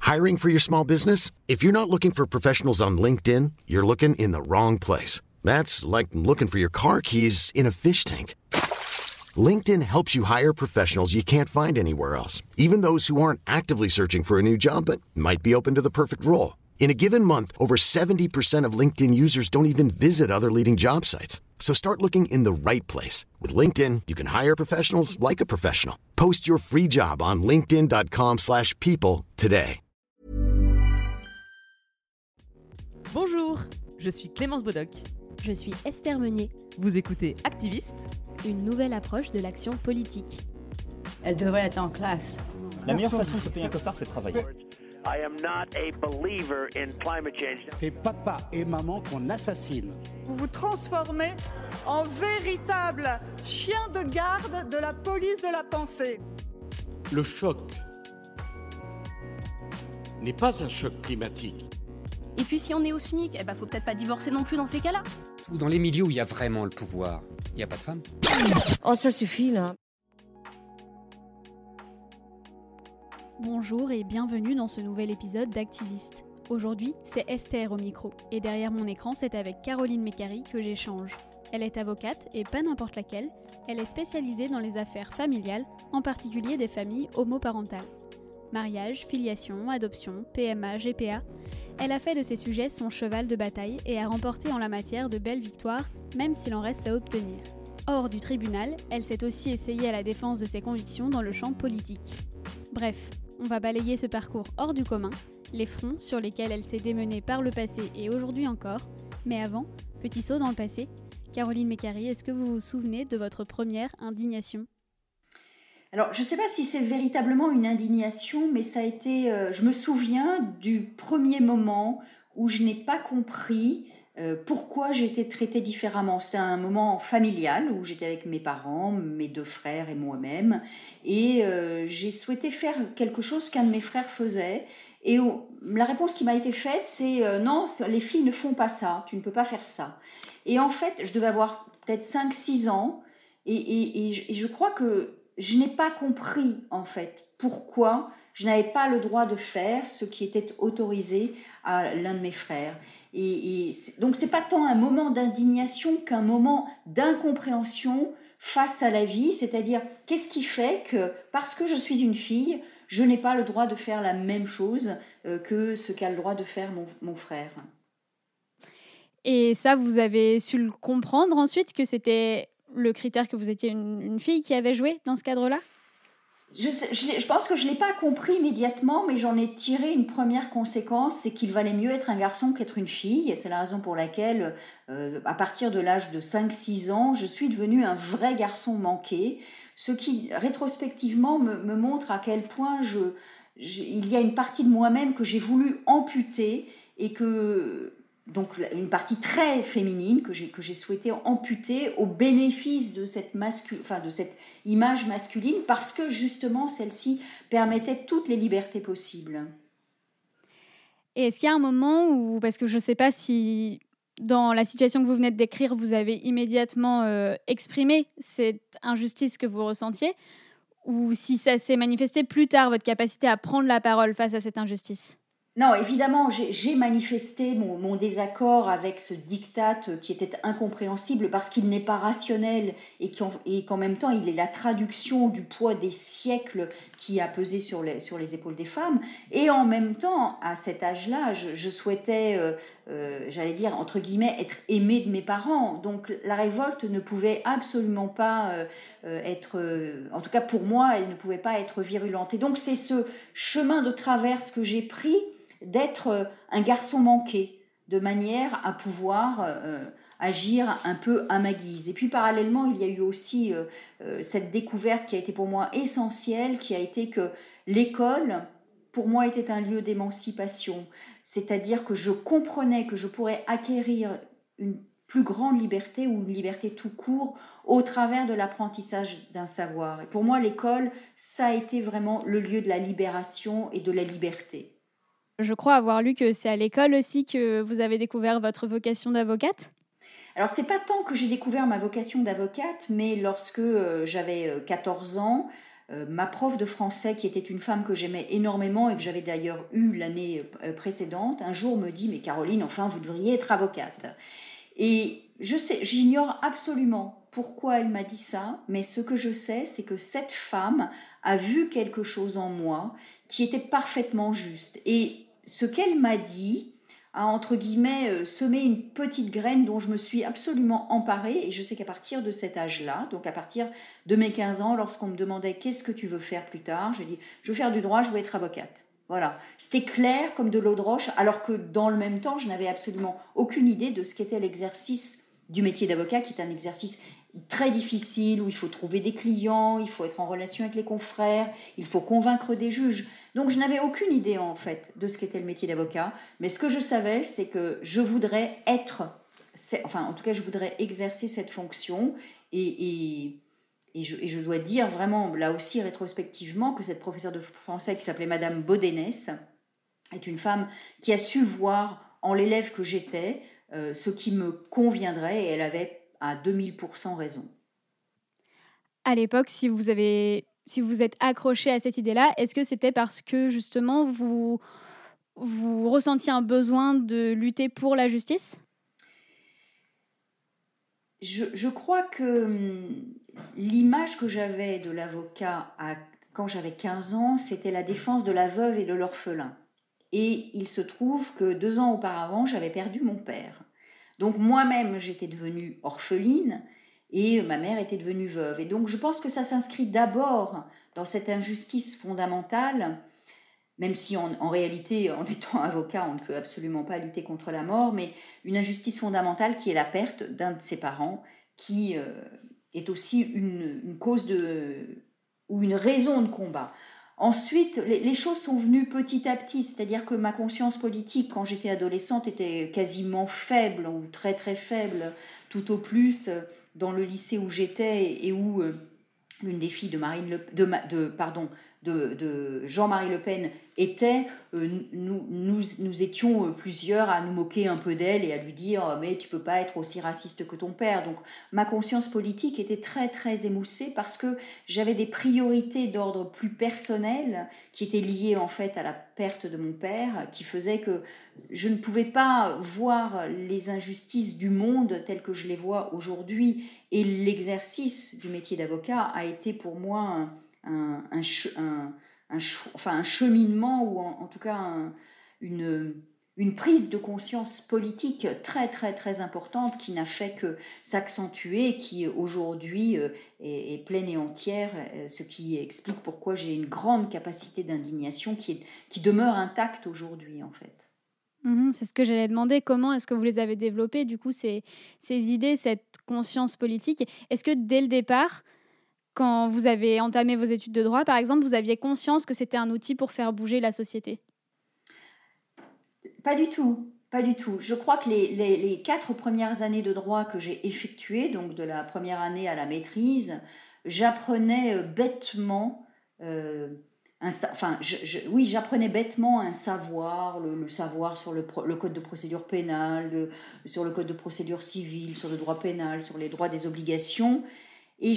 Hiring for your small business? If you're not looking for professionals on LinkedIn, you're looking in the wrong place. That's like looking for your car keys in a fish tank. LinkedIn helps you hire professionals you can't find anywhere else, even those who aren't actively searching for a new job but might be open to the perfect role. In a given month, over 70% of LinkedIn users don't even visit other leading job sites. So start looking in the right place. With LinkedIn, you can hire professionals like a professional. Post your free job on linkedin.com/people today. Bonjour, je suis Clémence Bodoc. Je suis Esther Meunier. Vous écoutez Activiste, Une nouvelle approche de l'action politique. Elle devrait être en classe. La meilleure façon de se payer un costard, c'est de travailler. I am not a believer in climate change. C'est papa et maman qu'on assassine. Vous vous transformez en véritable chien de garde de la police de la pensée. Le choc n'est pas un choc climatique. Et puis si on est au SMIC, faut peut-être pas divorcer non plus dans ces cas-là. Dans les milieux où il y a vraiment le pouvoir, il n'y a pas de femmes. Oh, ça suffit là. Bonjour et bienvenue dans ce nouvel épisode d'Activiste. Aujourd'hui, c'est Esther au micro. Et derrière mon écran, c'est avec Caroline Mécari que j'échange. Elle est avocate et pas n'importe laquelle. Elle est spécialisée dans les affaires familiales, en particulier des familles homoparentales. Mariage, filiation, adoption, PMA, GPA. Elle a fait de ces sujets son cheval de bataille et a remporté en la matière de belles victoires, même s'il en reste à obtenir. Hors du tribunal, elle s'est aussi essayée à la défense de ses convictions dans le champ politique. Bref, on va balayer ce parcours hors du commun, les fronts sur lesquels elle s'est démenée par le passé et aujourd'hui encore. Mais avant, petit saut dans le passé. Caroline Mécari, est-ce que vous vous souvenez de votre première indignation ? Alors, je ne sais pas si c'est véritablement une indignation, mais ça a été... je me souviens du premier moment où je n'ai pas compris pourquoi j'ai été traitée différemment. C'était un moment familial où j'étais avec mes parents, mes deux frères et moi-même. Et j'ai souhaité faire quelque chose qu'un de mes frères faisait. Et la réponse qui m'a été faite, c'est non, les filles ne font pas ça, tu ne peux pas faire ça. Et en fait, je devais avoir peut-être 5-6 ans. Et je crois que je n'ai pas compris, en fait, pourquoi je n'avais pas le droit de faire ce qui était autorisé à l'un de mes frères. Donc, ce n'est pas tant un moment d'indignation qu'un moment d'incompréhension face à la vie, c'est-à-dire, qu'est-ce qui fait que, parce que je suis une fille, je n'ai pas le droit de faire la même chose que ce qu'a le droit de faire mon frère. Et ça, vous avez su le comprendre ensuite, que c'était le critère que vous étiez une fille qui avait joué dans ce cadre-là ? Je pense que je ne l'ai pas compris immédiatement, mais j'en ai tiré une première conséquence, c'est qu'il valait mieux être un garçon qu'être une fille. Et c'est la raison pour laquelle, à partir de l'âge de 5-6 ans, je suis devenue un vrai garçon manqué, ce qui, rétrospectivement, me montre à quel point il y a une partie de moi-même que j'ai voulu amputer et que... Donc une partie très féminine que j'ai souhaité amputer au bénéfice de cette image masculine parce que justement celle-ci permettait toutes les libertés possibles. Et est-ce qu'il y a un moment où, parce que je ne sais pas si dans la situation que vous venez de décrire, vous avez immédiatement exprimé cette injustice que vous ressentiez, ou si ça s'est manifesté plus tard, votre capacité à prendre la parole face à cette injustice ? Non, évidemment, j'ai manifesté mon désaccord avec ce diktat qui était incompréhensible parce qu'il n'est pas rationnel et qu'en même temps, il est la traduction du poids des siècles qui a pesé sur les épaules des femmes. Et en même temps, à cet âge-là, je souhaitais, j'allais dire, entre guillemets, être aimée de mes parents. Donc la révolte ne pouvait absolument pas être... en tout cas, pour moi, elle ne pouvait pas être virulente. Et donc, c'est ce chemin de traverse que j'ai pris d'être un garçon manqué, de manière à pouvoir agir un peu à ma guise. Et puis parallèlement, il y a eu aussi cette découverte qui a été pour moi essentielle, qui a été que l'école, pour moi, était un lieu d'émancipation. C'est-à-dire que je comprenais que je pourrais acquérir une plus grande liberté ou une liberté tout court au travers de l'apprentissage d'un savoir. Et pour moi, l'école, ça a été vraiment le lieu de la libération et de la liberté. Je crois avoir lu que c'est à l'école aussi que vous avez découvert votre vocation d'avocate. Alors, c'est pas tant que j'ai découvert ma vocation d'avocate, mais lorsque j'avais 14 ans, ma prof de français, qui était une femme que j'aimais énormément et que j'avais d'ailleurs eue l'année précédente, un jour me dit « Mais Caroline, enfin, vous devriez être avocate ». Et j'ignore absolument pourquoi elle m'a dit ça, mais ce que je sais, c'est que cette femme a vu quelque chose en moi qui était parfaitement juste. Et ce qu'elle m'a dit a, entre guillemets, semé une petite graine dont je me suis absolument emparée. Et je sais qu'à partir de cet âge-là, donc à partir de mes 15 ans, lorsqu'on me demandait « Qu'est-ce que tu veux faire plus tard ?», j'ai dit « Je veux faire du droit, je veux être avocate ». Voilà, c'était clair comme de l'eau de roche, alors que dans le même temps, je n'avais absolument aucune idée de ce qu'était l'exercice du métier d'avocat, qui est un exercice très difficile, où il faut trouver des clients, il faut être en relation avec les confrères, il faut convaincre des juges. Donc je n'avais aucune idée en fait de ce qu'était le métier d'avocat, mais ce que je savais, c'est que je voudrais en tout cas je voudrais exercer cette fonction, et je dois dire vraiment, là aussi rétrospectivement, que cette professeure de français qui s'appelait Madame Bodenès est une femme qui a su voir en l'élève que j'étais ce qui me conviendrait, et elle avait à 2000% raison. À l'époque, si vous êtes accroché à cette idée-là, est-ce que c'était parce que justement vous ressentiez un besoin de lutter pour la justice ? Je crois que l'image que j'avais de l'avocat quand j'avais 15 ans, c'était la défense de la veuve et de l'orphelin. Et il se trouve que 2 ans auparavant, j'avais perdu mon père. Donc moi-même, j'étais devenue orpheline et ma mère était devenue veuve. Et donc je pense que ça s'inscrit d'abord dans cette injustice fondamentale, même si en réalité, en étant avocat, on ne peut absolument pas lutter contre la mort, mais une injustice fondamentale qui est la perte d'un de ses parents, qui est aussi une cause ou une raison de combat. Ensuite, les choses sont venues petit à petit, c'est-à-dire que ma conscience politique, quand j'étais adolescente, était quasiment faible, ou très très faible, tout au plus dans le lycée où j'étais et où l'une des filles de Jean-Marie Le Pen était, nous étions plusieurs à nous moquer un peu d'elle et à lui dire « mais tu peux pas être aussi raciste que ton père ». Donc ma conscience politique était très très émoussée parce que j'avais des priorités d'ordre plus personnel qui étaient liées en fait à la perte de mon père, qui faisait que je ne pouvais pas voir les injustices du monde telles que je les vois aujourd'hui, et l'exercice du métier d'avocat a été pour moi un cheminement, ou en tout cas une prise de conscience politique très très très importante qui n'a fait que s'accentuer, qui aujourd'hui est pleine et entière, ce qui explique pourquoi j'ai une grande capacité d'indignation qui demeure intacte aujourd'hui en fait. C'est ce que j'allais demander. Comment est-ce que vous les avez développées, du coup, ces idées, cette conscience politique ? Est-ce que dès le départ, quand vous avez entamé vos études de droit, par exemple, vous aviez conscience que c'était un outil pour faire bouger la société ? Pas du tout, pas du tout. Je crois que les 4 premières années de droit que j'ai effectuées, donc de la première année à la maîtrise, j'apprenais bêtement... j'apprenais bêtement un savoir, le savoir sur le code de procédure pénale, sur le code de procédure civile, sur le droit pénal, sur les droits des obligations. Et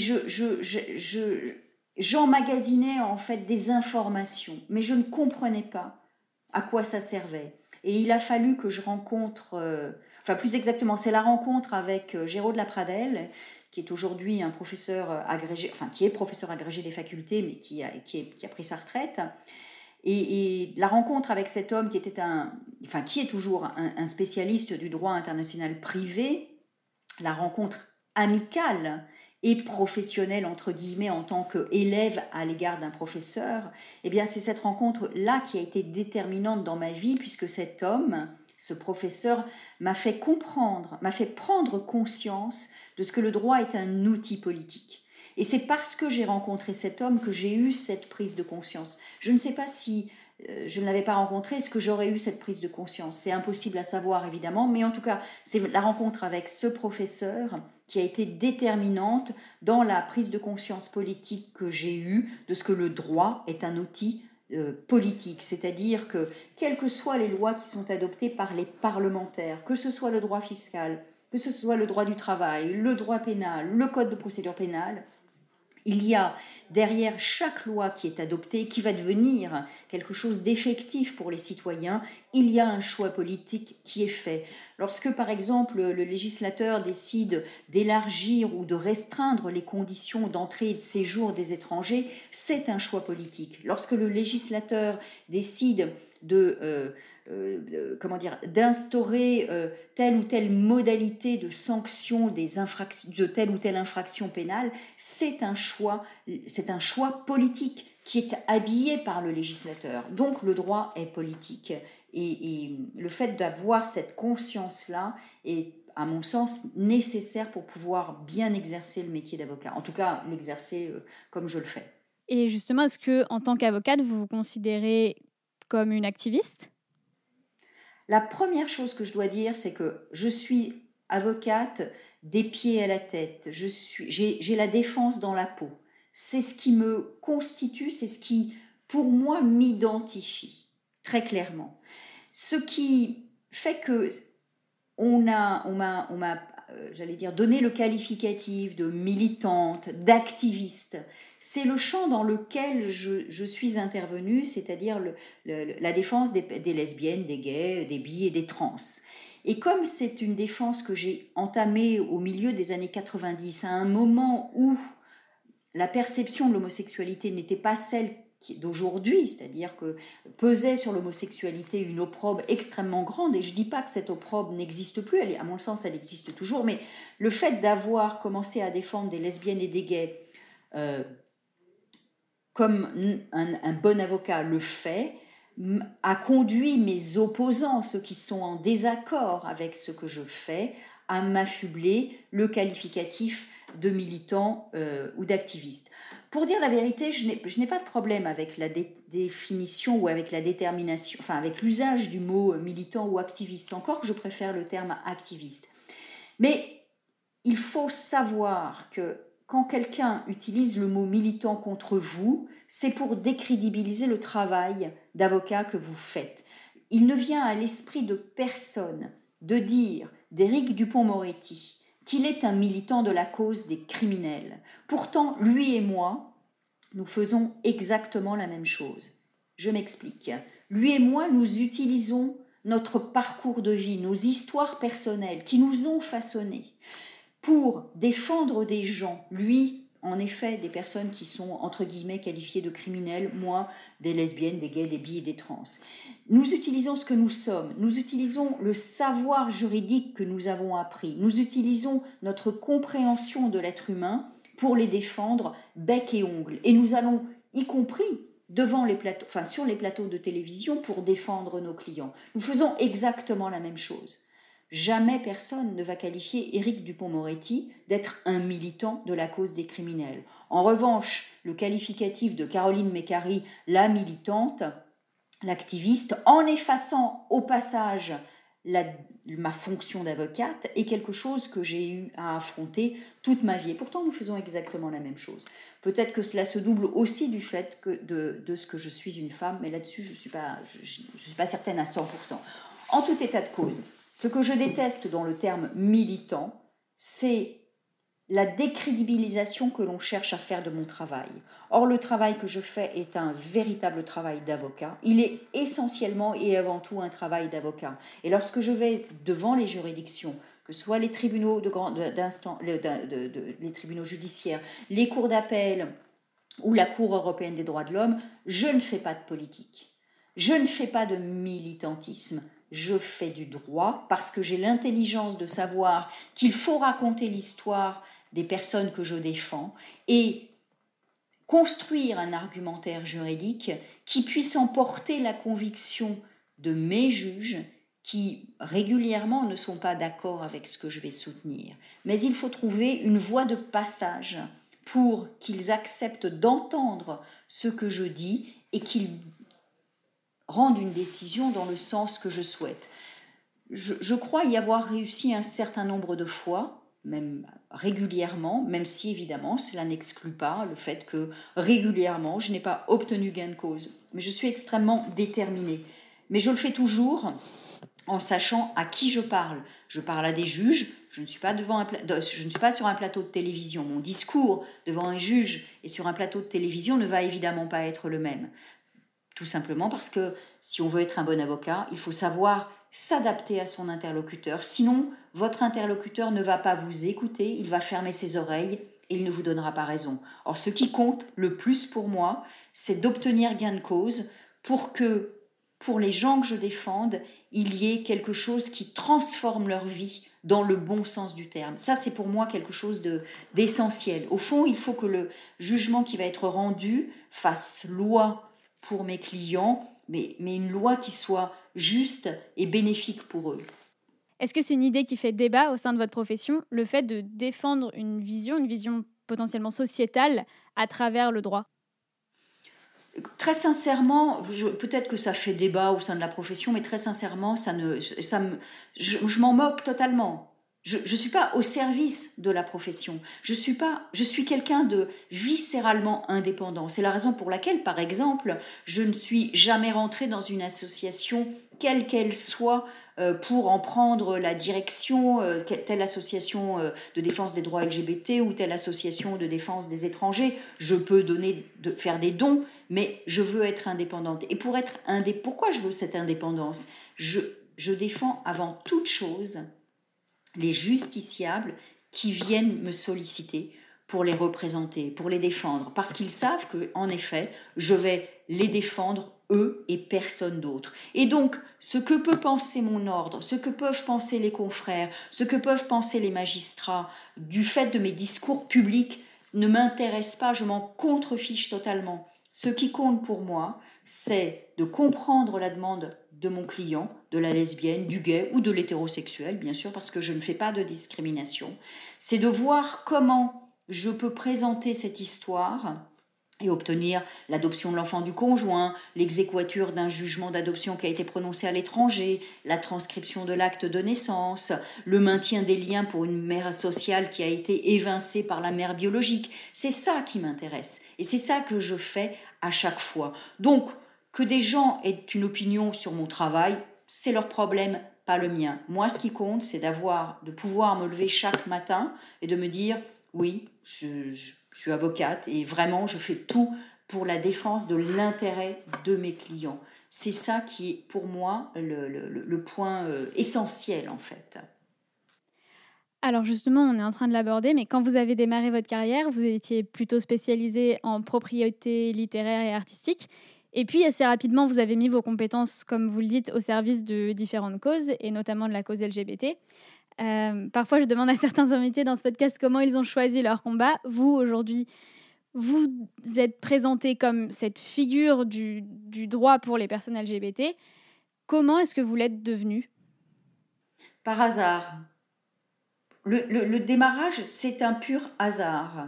j'emmagasinais en fait des informations, mais je ne comprenais pas à quoi ça servait. Et il a fallu que je rencontre, plus exactement, c'est la rencontre avec Géraud de la Pradelle, qui est aujourd'hui un professeur agrégé, qui est professeur agrégé des facultés, mais qui a pris sa retraite. Et la rencontre avec cet homme qui est toujours un spécialiste du droit international privé, la rencontre amicale et professionnelle, entre guillemets, en tant qu'élève à l'égard d'un professeur, eh bien, c'est cette rencontre-là qui a été déterminante dans ma vie, puisque cet homme, ce professeur, m'a fait prendre conscience de ce que le droit est un outil politique. Et c'est parce que j'ai rencontré cet homme que j'ai eu cette prise de conscience. Je ne sais pas si je ne l'avais pas rencontré, est-ce que j'aurais eu cette prise de conscience ? C'est impossible à savoir, évidemment, mais en tout cas, c'est la rencontre avec ce professeur qui a été déterminante dans la prise de conscience politique que j'ai eue de ce que le droit est un outil politique, c'est-à-dire que quelles que soient les lois qui sont adoptées par les parlementaires, que ce soit le droit fiscal, que ce soit le droit du travail, le droit pénal, le code de procédure pénale, Il y a derrière chaque loi qui est adoptée, qui va devenir quelque chose d'effectif pour les citoyens, il y a un choix politique qui est fait. Lorsque, par exemple, le législateur décide d'élargir ou de restreindre les conditions d'entrée et de séjour des étrangers, c'est un choix politique. Lorsque le législateur décide d'instaurer telle ou telle modalité de sanction de telle ou telle infraction pénale, c'est un choix politique qui est habillé par le législateur. Donc le droit est politique. Et le fait d'avoir cette conscience-là est, à mon sens, nécessaire pour pouvoir bien exercer le métier d'avocat. En tout cas, l'exercer comme je le fais. Et justement, est-ce que, en tant qu'avocate, vous vous considérez comme une activiste ? La première chose que je dois dire, c'est que je suis avocate des pieds à la tête. J'ai la défense dans la peau. C'est ce qui me constitue, c'est ce qui, pour moi, m'identifie, très clairement. Ce qui fait que on m'a donné le qualificatif de militante, d'activiste. C'est le champ dans lequel je suis intervenue, c'est-à-dire la défense des lesbiennes, des gays, des bi et des trans. Et comme c'est une défense que j'ai entamée au milieu des années 90, à un moment où la perception de l'homosexualité n'était pas celle d'aujourd'hui, c'est-à-dire que pesait sur l'homosexualité une opprobre extrêmement grande, et je ne dis pas que cette opprobre n'existe plus, à mon sens elle existe toujours, mais le fait d'avoir commencé à défendre des lesbiennes et des gays comme un bon avocat le fait, a conduit mes opposants, ceux qui sont en désaccord avec ce que je fais, à m'affubler le qualificatif de militant ou d'activiste. Pour dire la vérité, je n'ai pas de problème avec la définition ou avec la détermination, enfin avec l'usage du mot militant ou activiste, encore que je préfère le terme activiste. Mais il faut savoir que quand quelqu'un utilise le mot militant contre vous, c'est pour décrédibiliser le travail d'avocat que vous faites. Il ne vient à l'esprit de personne de dire d'Éric Dupond-Moretti qu'il est un militant de la cause des criminels. Pourtant, lui et moi, nous faisons exactement la même chose. Je m'explique. Lui et moi, nous utilisons notre parcours de vie, nos histoires personnelles qui nous ont façonnés pour défendre des gens. Lui, en effet, des personnes qui sont, entre guillemets, qualifiées de criminels, moi, des lesbiennes, des gays, des bi et des trans. Nous utilisons ce que nous sommes, nous utilisons le savoir juridique que nous avons appris, nous utilisons notre compréhension de l'être humain pour les défendre bec et ongles. Et nous allons, y compris sur les plateaux de télévision, pour défendre nos clients. Nous faisons exactement la même chose. Jamais personne ne va qualifier Éric Dupond-Moretti d'être un militant de la cause des criminels. En revanche, le qualificatif de Caroline Mécari, la militante, l'activiste, en effaçant au passage ma fonction d'avocate, est quelque chose que j'ai eu à affronter toute ma vie. Et pourtant, nous faisons exactement la même chose. Peut-être que cela se double aussi du fait de ce que je suis une femme, mais là-dessus, je suis pas certaine à 100%. En tout état de cause, ce que je déteste dans le terme militant, c'est la décrédibilisation que l'on cherche à faire de mon travail. Or, le travail que je fais est un véritable travail d'avocat. Il est essentiellement et avant tout un travail d'avocat. Et lorsque je vais devant les juridictions, que ce soit les tribunaux les tribunaux judiciaires, les cours d'appel ou la Cour européenne des droits de l'homme, je ne fais pas de politique. Je ne fais pas de militantisme. Je fais du droit parce que j'ai l'intelligence de savoir qu'il faut raconter l'histoire des personnes que je défends et construire un argumentaire juridique qui puisse emporter la conviction de mes juges qui régulièrement ne sont pas d'accord avec ce que je vais soutenir. Mais il faut trouver une voie de passage pour qu'ils acceptent d'entendre ce que je dis et qu'ils rendent une décision dans le sens que je souhaite. Je crois y avoir réussi un certain nombre de fois, même régulièrement, même si évidemment cela n'exclut pas le fait que régulièrement je n'ai pas obtenu gain de cause. Mais je suis extrêmement déterminée. Mais je le fais toujours en sachant à qui je parle. Je parle à des juges, je ne suis pas sur un plateau de télévision. Mon discours devant un juge et sur un plateau de télévision ne va évidemment pas être le même. Tout simplement parce que si on veut être un bon avocat, il faut savoir s'adapter à son interlocuteur. Sinon, votre interlocuteur ne va pas vous écouter, il va fermer ses oreilles et il ne vous donnera pas raison. Or, ce qui compte le plus pour moi, c'est d'obtenir gain de cause pour que, pour les gens que je défende, il y ait quelque chose qui transforme leur vie dans le bon sens du terme. Ça, c'est pour moi quelque chose d'essentiel. Au fond, il faut que le jugement qui va être rendu fasse loi pour mes clients, mais une loi qui soit juste et bénéfique pour eux. Est-ce que c'est une idée qui fait débat au sein de votre profession, le fait de défendre une vision potentiellement sociétale à travers le droit ? Très sincèrement, peut-être que ça fait débat au sein de la profession, mais très sincèrement, je m'en moque totalement. Je ne suis pas au service de la profession. Je suis quelqu'un de viscéralement indépendant. C'est la raison pour laquelle, par exemple, je ne suis jamais rentrée dans une association, quelle qu'elle soit, pour en prendre la direction, telle association de défense des droits LGBT ou telle association de défense des étrangers. Je peux faire des dons, mais je veux être indépendante. Et pourquoi je veux cette indépendance ? Je défends avant toute chose les justiciables qui viennent me solliciter pour les représenter, pour les défendre, parce qu'ils savent qu'en effet, je vais les défendre, eux et personne d'autre. Et donc, ce que peut penser mon ordre, ce que peuvent penser les confrères, ce que peuvent penser les magistrats, du fait de mes discours publics, ne m'intéresse pas, je m'en contrefiche totalement. Ce qui compte pour moi, c'est de comprendre la demande de mon client, de la lesbienne, du gay ou de l'hétérosexuel, bien sûr, parce que je ne fais pas de discrimination. C'est de voir comment je peux présenter cette histoire et obtenir l'adoption de l'enfant du conjoint, l'exéquatur d'un jugement d'adoption qui a été prononcé à l'étranger, la transcription de l'acte de naissance, le maintien des liens pour une mère sociale qui a été évincée par la mère biologique. C'est ça qui m'intéresse et c'est ça que je fais à chaque fois. Donc, que des gens aient une opinion sur mon travail, c'est leur problème, pas le mien. Moi, ce qui compte, c'est de pouvoir me lever chaque matin et de me dire, oui, je suis avocate et vraiment, je fais tout pour la défense de l'intérêt de mes clients. C'est ça qui est pour moi le point essentiel, en fait. Alors justement, on est en train de l'aborder, mais quand vous avez démarré votre carrière, vous étiez plutôt spécialisé en propriété littéraire et artistique. Et puis, assez rapidement, vous avez mis vos compétences, comme vous le dites, au service de différentes causes, et notamment de la cause LGBT. Parfois, je demande à certains invités dans ce podcast comment ils ont choisi leur combat. Vous, aujourd'hui, vous êtes présenté comme cette figure du droit pour les personnes LGBT. Comment est-ce que vous l'êtes devenu ? Par hasard. Le démarrage, c'est un pur hasard.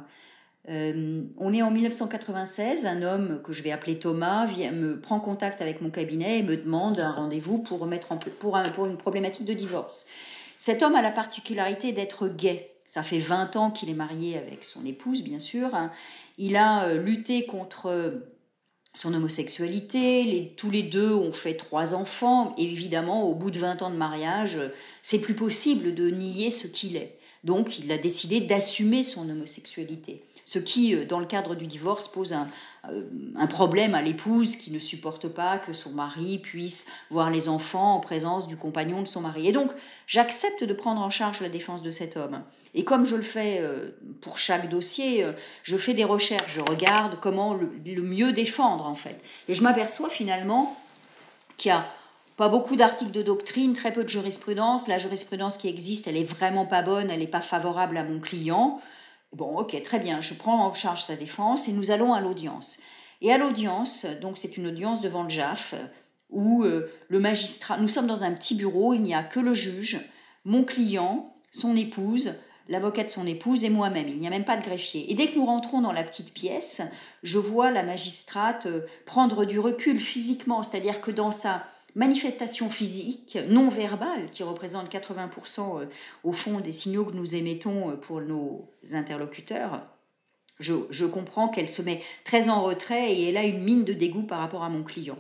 On est en 1996, un homme que je vais appeler Thomas me prend contact avec mon cabinet et me demande un rendez-vous pour une problématique de divorce. Cet homme a la particularité d'être gay. Ça fait 20 ans qu'il est marié avec son épouse, bien sûr. Il a lutté contre son homosexualité. Tous les deux ont fait 3 enfants. Et évidemment, au bout de 20 ans de mariage, c'est plus possible de nier ce qu'il est. Donc, il a décidé d'assumer son homosexualité. Ce qui, dans le cadre du divorce, pose un problème à l'épouse qui ne supporte pas que son mari puisse voir les enfants en présence du compagnon de son mari. Et donc, j'accepte de prendre en charge la défense de cet homme. Et comme je le fais pour chaque dossier, je fais des recherches, je regarde comment le mieux défendre, en fait. Et je m'aperçois finalement qu'il y a pas beaucoup d'articles de doctrine, très peu de jurisprudence. La jurisprudence qui existe, elle est vraiment pas bonne, elle n'est pas favorable à mon client. Bon, ok, très bien, je prends en charge sa défense et nous allons à l'audience. Et à l'audience, donc c'est une audience devant le JAF, où le magistrat, nous sommes dans un petit bureau, il n'y a que le juge, mon client, son épouse, l'avocat de son épouse et moi-même. Il n'y a même pas de greffier. Et dès que nous rentrons dans la petite pièce, je vois la magistrate prendre du recul physiquement, c'est-à-dire que dans sa manifestation physique, non verbale, qui représente 80% au fond des signaux que nous émettons pour nos interlocuteurs, je comprends qu'elle se met très en retrait et elle a une mine de dégoût par rapport à mon client.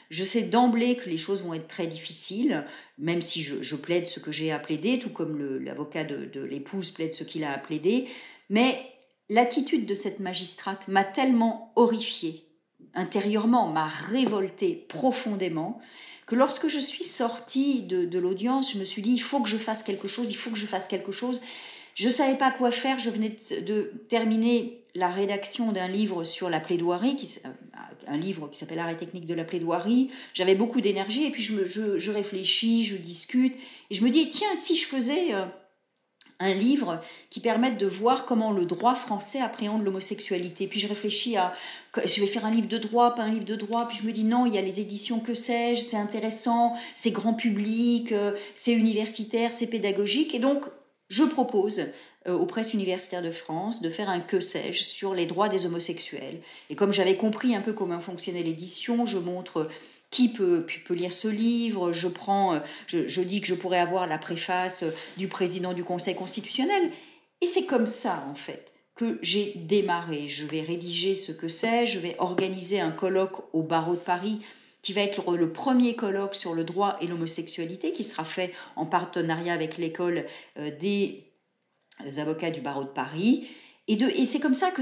Je sais d'emblée que les choses vont être très difficiles, même si je plaide ce que j'ai à plaider, tout comme l'avocat de l'épouse plaide ce qu'il a à plaider. Mais l'attitude de cette magistrate m'a tellement horrifiée, intérieurement, m'a révoltée profondément, que lorsque je suis sortie de l'audience, je me suis dit, il faut que je fasse quelque chose, il faut que je fasse quelque chose. Je ne savais pas quoi faire, je venais de terminer la rédaction d'un livre sur la plaidoirie, un livre qui s'appelle Art et technique de la plaidoirie. J'avais beaucoup d'énergie et puis je réfléchis, je discute et je me dis, tiens, si je faisais un livre qui permette de voir comment le droit français appréhende l'homosexualité. Puis je réfléchis je vais faire un livre de droit, pas un livre de droit. Puis je me dis non, il y a les éditions, que sais-je, c'est intéressant, c'est grand public, c'est universitaire, c'est pédagogique. Et donc, je propose aux presses universitaires de France de faire un que sais-je sur les droits des homosexuels. Et comme j'avais compris un peu comment fonctionnait l'édition, je montre qui peut lire ce livre, je dis que je pourrais avoir la préface du président du Conseil constitutionnel. Et c'est comme ça, en fait, que j'ai démarré. Je vais rédiger ce que c'est, je vais organiser un colloque au barreau de Paris qui va être le premier colloque sur le droit et l'homosexualité, qui sera fait en partenariat avec l'école des avocats du barreau de Paris. Et c'est comme ça que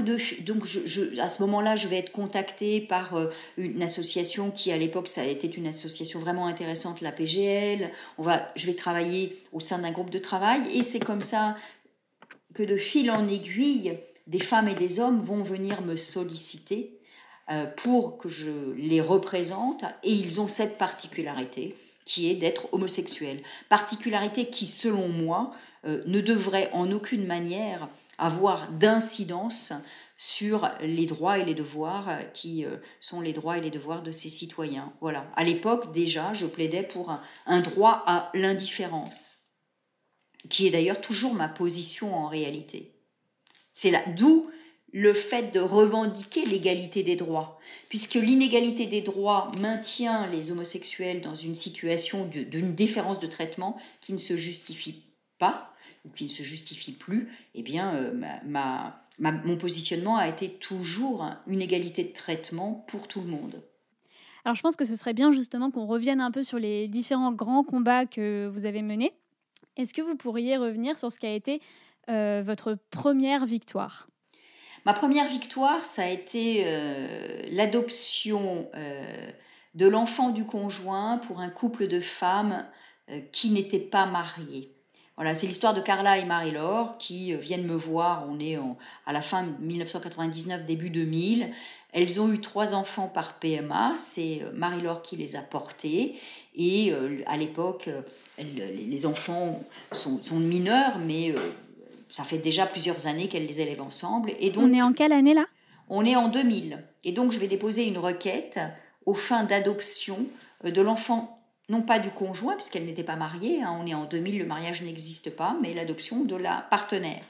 à ce moment-là, je vais être contactée par une association qui, à l'époque, ça a été une association vraiment intéressante, la PGL. Je vais travailler au sein d'un groupe de travail. Et c'est comme ça que, de fil en aiguille, des femmes et des hommes vont venir me solliciter pour que je les représente. Et ils ont cette particularité qui est d'être homosexuels. Particularité qui, selon moi, ne devrait en aucune manière avoir d'incidence sur les droits et les devoirs qui sont les droits et les devoirs de ses citoyens. Voilà. À l'époque, déjà, je plaidais pour un droit à l'indifférence, qui est d'ailleurs toujours ma position en réalité. C'est là, d'où le fait de revendiquer l'égalité des droits, puisque l'inégalité des droits maintient les homosexuels dans une situation d'une différence de traitement qui ne se justifie pas, ou qui ne se justifie plus. Eh bien, mon positionnement a été toujours une égalité de traitement pour tout le monde. Alors je pense que ce serait bien justement qu'on revienne un peu sur les différents grands combats que vous avez menés. Est-ce que vous pourriez revenir sur ce qui a été votre première victoire ? Ma première victoire, ça a été l'adoption de l'enfant du conjoint pour un couple de femmes qui n'étaient pas mariées. Voilà, c'est l'histoire de Carla et Marie-Laure qui viennent me voir. On est à la fin 1999, début 2000. Elles ont eu 3 enfants par PMA. C'est Marie-Laure qui les a portés. Et à l'époque, les enfants sont mineurs, mais ça fait déjà plusieurs années qu'elles les élèvent ensemble. Et donc, on est en quelle année là ? On est en 2000. Et donc, je vais déposer une requête aux fins d'adoption de l'enfant, non pas du conjoint, puisqu'elle n'était pas mariée, on est en 2000, le mariage n'existe pas, mais l'adoption de la partenaire.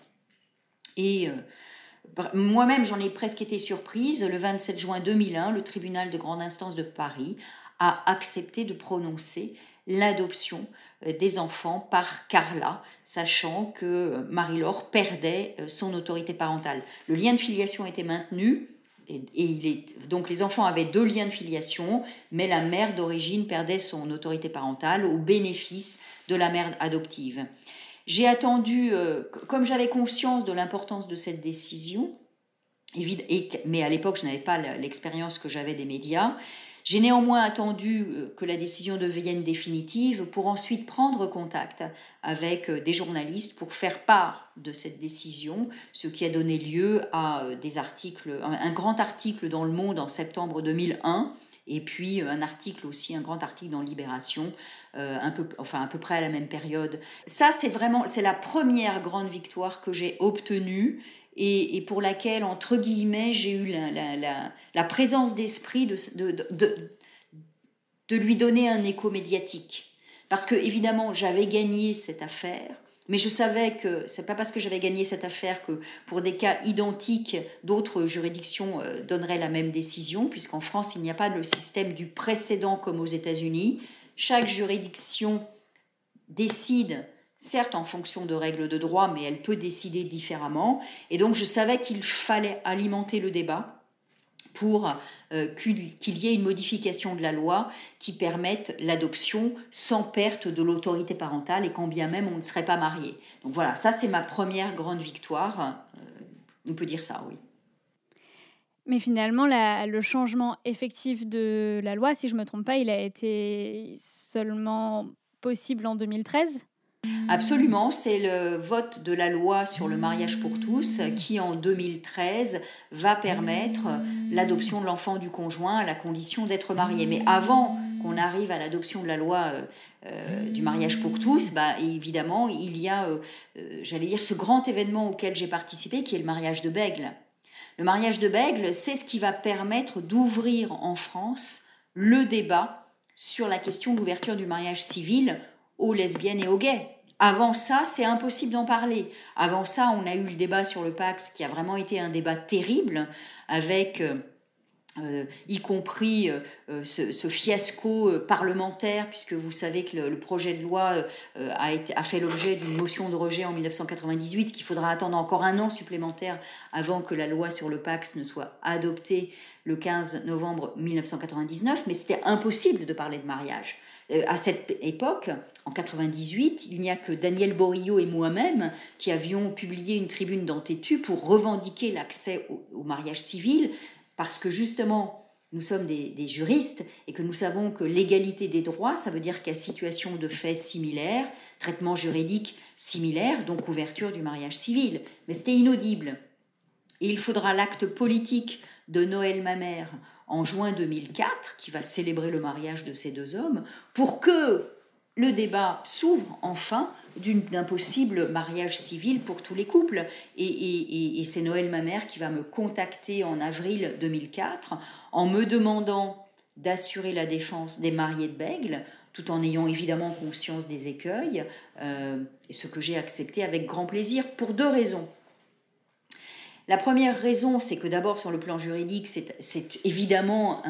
Et moi-même, j'en ai presque été surprise. Le 27 juin 2001, le tribunal de grande instance de Paris a accepté de prononcer l'adoption des enfants par Carla, sachant que Marie-Laure perdait son autorité parentale. Le lien de filiation était maintenu, donc les enfants avaient 2 liens de filiation, mais la mère d'origine perdait son autorité parentale au bénéfice de la mère adoptive. J'ai attendu, comme j'avais conscience de l'importance de cette décision, mais à l'époque je n'avais pas l'expérience que j'avais des médias, j'ai néanmoins attendu que la décision devienne définitive pour ensuite prendre contact avec des journalistes pour faire part de cette décision, ce qui a donné lieu à des articles, un grand article dans Le Monde en septembre 2001, et puis un grand article dans Libération, à peu près à la même période. Ça, c'est la première grande victoire que j'ai obtenue, et pour laquelle, entre guillemets, j'ai eu la présence d'esprit de lui donner un écho médiatique. Parce que, évidemment, j'avais gagné cette affaire, mais je savais que c'est pas parce que j'avais gagné cette affaire que, pour des cas identiques, d'autres juridictions donneraient la même décision, puisqu'en France, il n'y a pas le système du précédent comme aux États-Unis. Chaque juridiction décide, certes en fonction de règles de droit, mais elle peut décider différemment. Et donc, je savais qu'il fallait alimenter le débat. pour qu'il y ait une modification de la loi qui permette l'adoption sans perte de l'autorité parentale et quand bien même on ne serait pas marié. Donc voilà, ça c'est ma première grande victoire, on peut dire ça, oui. Mais finalement, le changement effectif de la loi, si je ne me trompe pas, il a été seulement possible en 2013 ? Absolument, c'est le vote de la loi sur le mariage pour tous qui, en 2013, va permettre l'adoption de l'enfant du conjoint à la condition d'être marié. Mais avant qu'on arrive à l'adoption de la loi du mariage pour tous, évidemment, il y a, ce grand événement auquel j'ai participé qui est le mariage de Bègle. Le mariage de Bègle, c'est ce qui va permettre d'ouvrir en France le débat sur la question de l'ouverture du mariage civil aux lesbiennes et aux gays. Avant ça, c'est impossible d'en parler. Avant ça, on a eu le débat sur le Pacs qui a vraiment été un débat terrible avec y compris ce fiasco parlementaire, puisque vous savez que le projet de loi a fait l'objet d'une motion de rejet en 1998, qu'il faudra attendre encore un an supplémentaire avant que la loi sur le Pacs ne soit adoptée le 15 novembre 1999, mais c'était impossible de parler de mariage. À cette époque, en 98, il n'y a que Daniel Borillo et moi-même qui avions publié une tribune dans Tétu pour revendiquer l'accès au mariage civil, parce que justement, nous sommes des juristes et que nous savons que l'égalité des droits, ça veut dire qu'à situation de fait similaire, traitement juridique similaire, donc ouverture du mariage civil. Mais c'était inaudible. Et il faudra l'acte politique de Noël Mamère en juin 2004, qui va célébrer le mariage de ces deux hommes, pour que le débat s'ouvre enfin d'un possible mariage civil pour tous les couples. Et c'est Noël Mamère qui va me contacter en avril 2004 en me demandant d'assurer la défense des mariés de Bègle, tout en ayant évidemment conscience des écueils, ce que j'ai accepté avec grand plaisir pour deux raisons. La première raison, c'est que d'abord, sur le plan juridique, c'est évidemment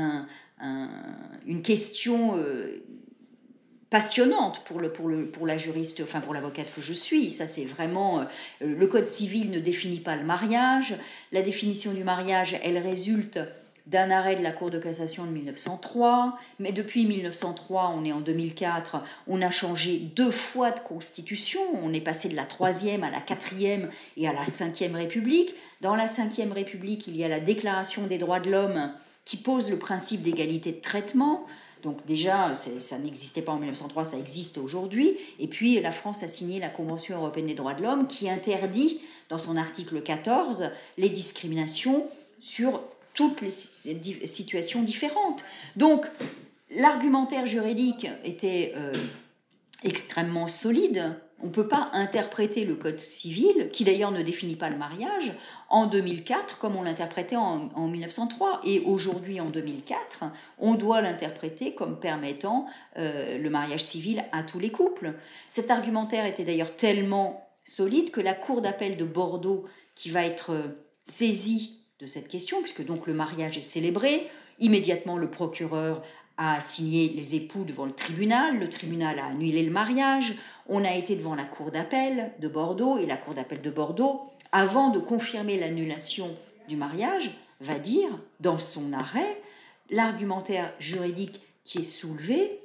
une question passionnante pour la juriste, enfin pour l'avocate que je suis. Ça, c'est vraiment... le Code civil ne définit pas le mariage. La définition du mariage, elle résulte d'un arrêt de la Cour de cassation de 1903, mais depuis 1903, on est en 2004, on a changé 2 fois de constitution, on est passé de la 3e à la 4e et à la 5e République. Dans la 5e République, il y a la Déclaration des droits de l'homme qui pose le principe d'égalité de traitement. Donc déjà, ça n'existait pas en 1903, ça existe aujourd'hui. Et puis la France a signé la Convention européenne des droits de l'homme qui interdit, dans son article 14, les discriminations sur toutes les situations différentes. Donc, l'argumentaire juridique était extrêmement solide. On ne peut pas interpréter le Code civil, qui d'ailleurs ne définit pas le mariage, en 2004 comme on l'interprétait en 1903. Et aujourd'hui, en 2004, on doit l'interpréter comme permettant le mariage civil à tous les couples. Cet argumentaire était d'ailleurs tellement solide que la Cour d'appel de Bordeaux, qui va être saisie de cette question, puisque donc le mariage est célébré, immédiatement le procureur a assigné les époux devant le tribunal a annulé le mariage, on a été devant la Cour d'appel de Bordeaux, et la Cour d'appel de Bordeaux, avant de confirmer l'annulation du mariage, va dire, dans son arrêt, l'argumentaire juridique qui est soulevé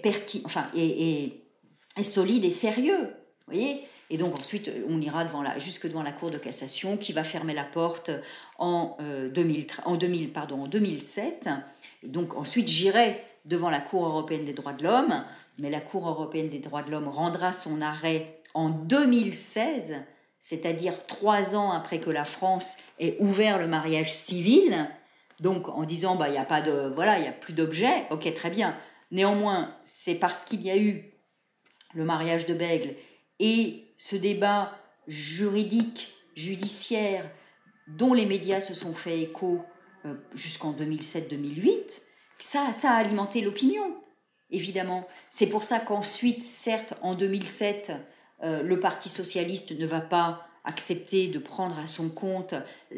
est solide et sérieux, vous voyez ? Et donc ensuite, on ira jusque devant la Cour de cassation qui va fermer la porte en 2007. Et donc ensuite, j'irai devant la Cour européenne des droits de l'homme, mais la Cour européenne des droits de l'homme rendra son arrêt en 2016, c'est-à-dire 3 ans après que la France ait ouvert le mariage civil, donc en disant il n'y a plus d'objet, ok, très bien. Néanmoins, c'est parce qu'il y a eu le mariage de Bègle et ce débat juridique, judiciaire, dont les médias se sont fait écho jusqu'en 2007-2008, ça a alimenté l'opinion, évidemment. C'est pour ça qu'ensuite, certes, en 2007, le Parti socialiste ne va pas accepter de prendre à son compte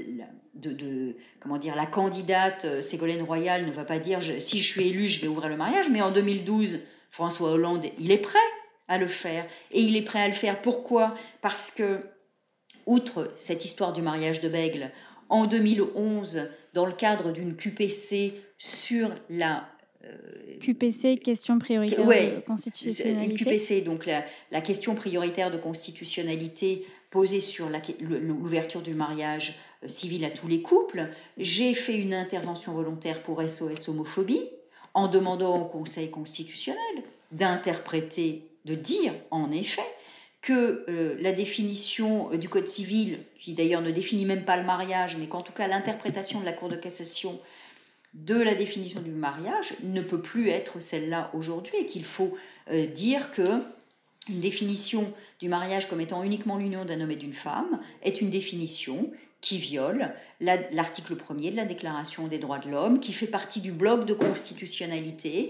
la candidate Ségolène Royal ne va pas dire si je suis élue, je vais ouvrir le mariage, mais en 2012, François Hollande, il est prêt à le faire. Et il est prêt à le faire. Pourquoi ? Parce que, outre cette histoire du mariage de Bègle, en 2011, dans le cadre d'une QPC sur la... QPC, question prioritaire de constitutionnalité. Une QPC, donc la question prioritaire de constitutionnalité posée sur l'ouverture du mariage civil à tous les couples. J'ai fait une intervention volontaire pour SOS homophobie en demandant au Conseil constitutionnel d'interpréter, de dire en effet que la définition du Code civil, qui d'ailleurs ne définit même pas le mariage, mais qu'en tout cas l'interprétation de la Cour de cassation de la définition du mariage ne peut plus être celle-là aujourd'hui, et qu'il faut dire qu'une définition du mariage comme étant uniquement l'union d'un homme et d'une femme est une définition qui viole l'article 1er de la Déclaration des droits de l'homme, qui fait partie du bloc de constitutionnalité,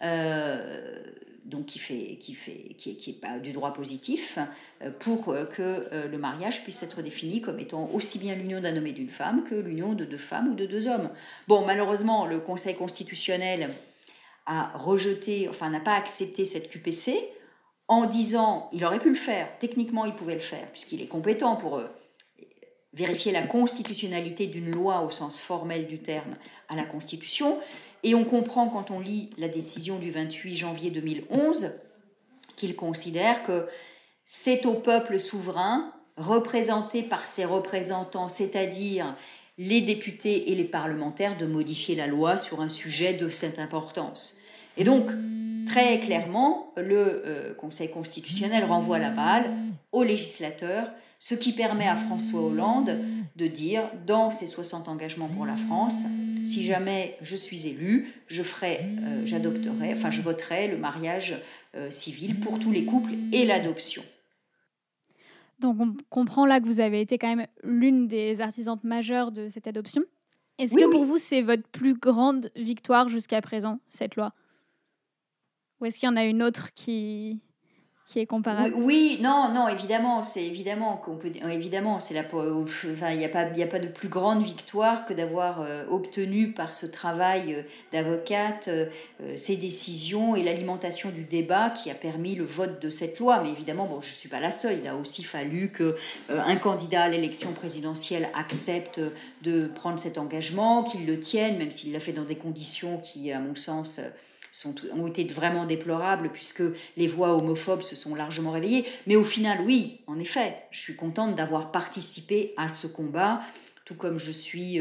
donc qui est pas du droit positif, pour que le mariage puisse être défini comme étant aussi bien l'union d'un homme et d'une femme que l'union de deux femmes ou de deux hommes. Bon, malheureusement, le Conseil constitutionnel n'a pas accepté cette QPC en disant, il aurait pu le faire, techniquement il pouvait le faire, puisqu'il est compétent pour vérifier la constitutionnalité d'une loi au sens formel du terme à la Constitution. Et on comprend quand on lit la décision du 28 janvier 2011 qu'il considère que c'est au peuple souverain, représenté par ses représentants, c'est-à-dire les députés et les parlementaires, de modifier la loi sur un sujet de cette importance. Et donc, très clairement, le Conseil constitutionnel renvoie la balle aux législateurs, ce qui permet à François Hollande de dire, dans ses 60 engagements pour la France, si jamais je suis élu, je voterai le mariage civil pour tous les couples et l'adoption. Donc on comprend là que vous avez été quand même l'une des artisanes majeures de cette adoption. Est-ce que pour vous, c'est votre plus grande victoire jusqu'à présent, cette loi ? Ou est-ce qu'il y en a une autre qui est comparable ? Oui, non, évidemment, évidemment, c'est il n'y a pas de plus grande victoire que d'avoir obtenu par ce travail d'avocate ces décisions et l'alimentation du débat qui a permis le vote de cette loi. Mais évidemment, je ne suis pas la seule. Il a aussi fallu qu'un candidat à l'élection présidentielle accepte de prendre cet engagement, qu'il le tienne, même s'il l'a fait dans des conditions qui, à mon sens, ont été vraiment déplorables, puisque les voix homophobes se sont largement réveillées. Mais au final, oui, en effet, je suis contente d'avoir participé à ce combat, tout comme je suis,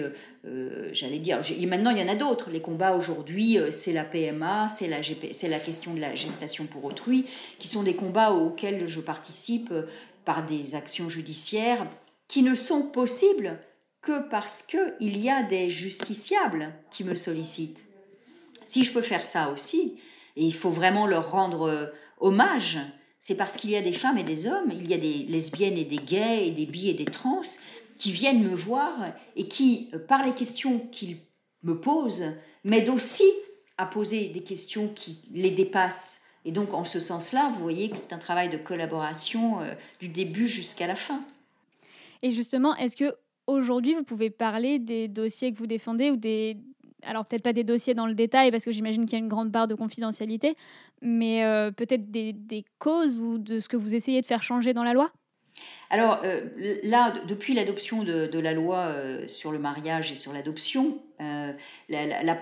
et maintenant il y en a d'autres. Les combats aujourd'hui, c'est la PMA, c'est la question de la gestation pour autrui, qui sont des combats auxquels je participe par des actions judiciaires qui ne sont possibles que parce qu'il y a des justiciables qui me sollicitent. Si je peux faire ça aussi, et il faut vraiment leur rendre hommage, c'est parce qu'il y a des femmes et des hommes, il y a des lesbiennes et des gays et des bi et des trans qui viennent me voir et qui, par les questions qu'ils me posent, m'aident aussi à poser des questions qui les dépassent. Et donc, en ce sens-là, vous voyez que c'est un travail de collaboration du début jusqu'à la fin. Et justement, est-ce que aujourd'hui, vous pouvez parler des dossiers que vous défendez ou alors peut-être pas des dossiers dans le détail parce que j'imagine qu'il y a une grande part de confidentialité, mais peut-être des causes ou de ce que vous essayez de faire changer dans la loi ? Alors là, depuis l'adoption de la loi sur le mariage et sur l'adoption, le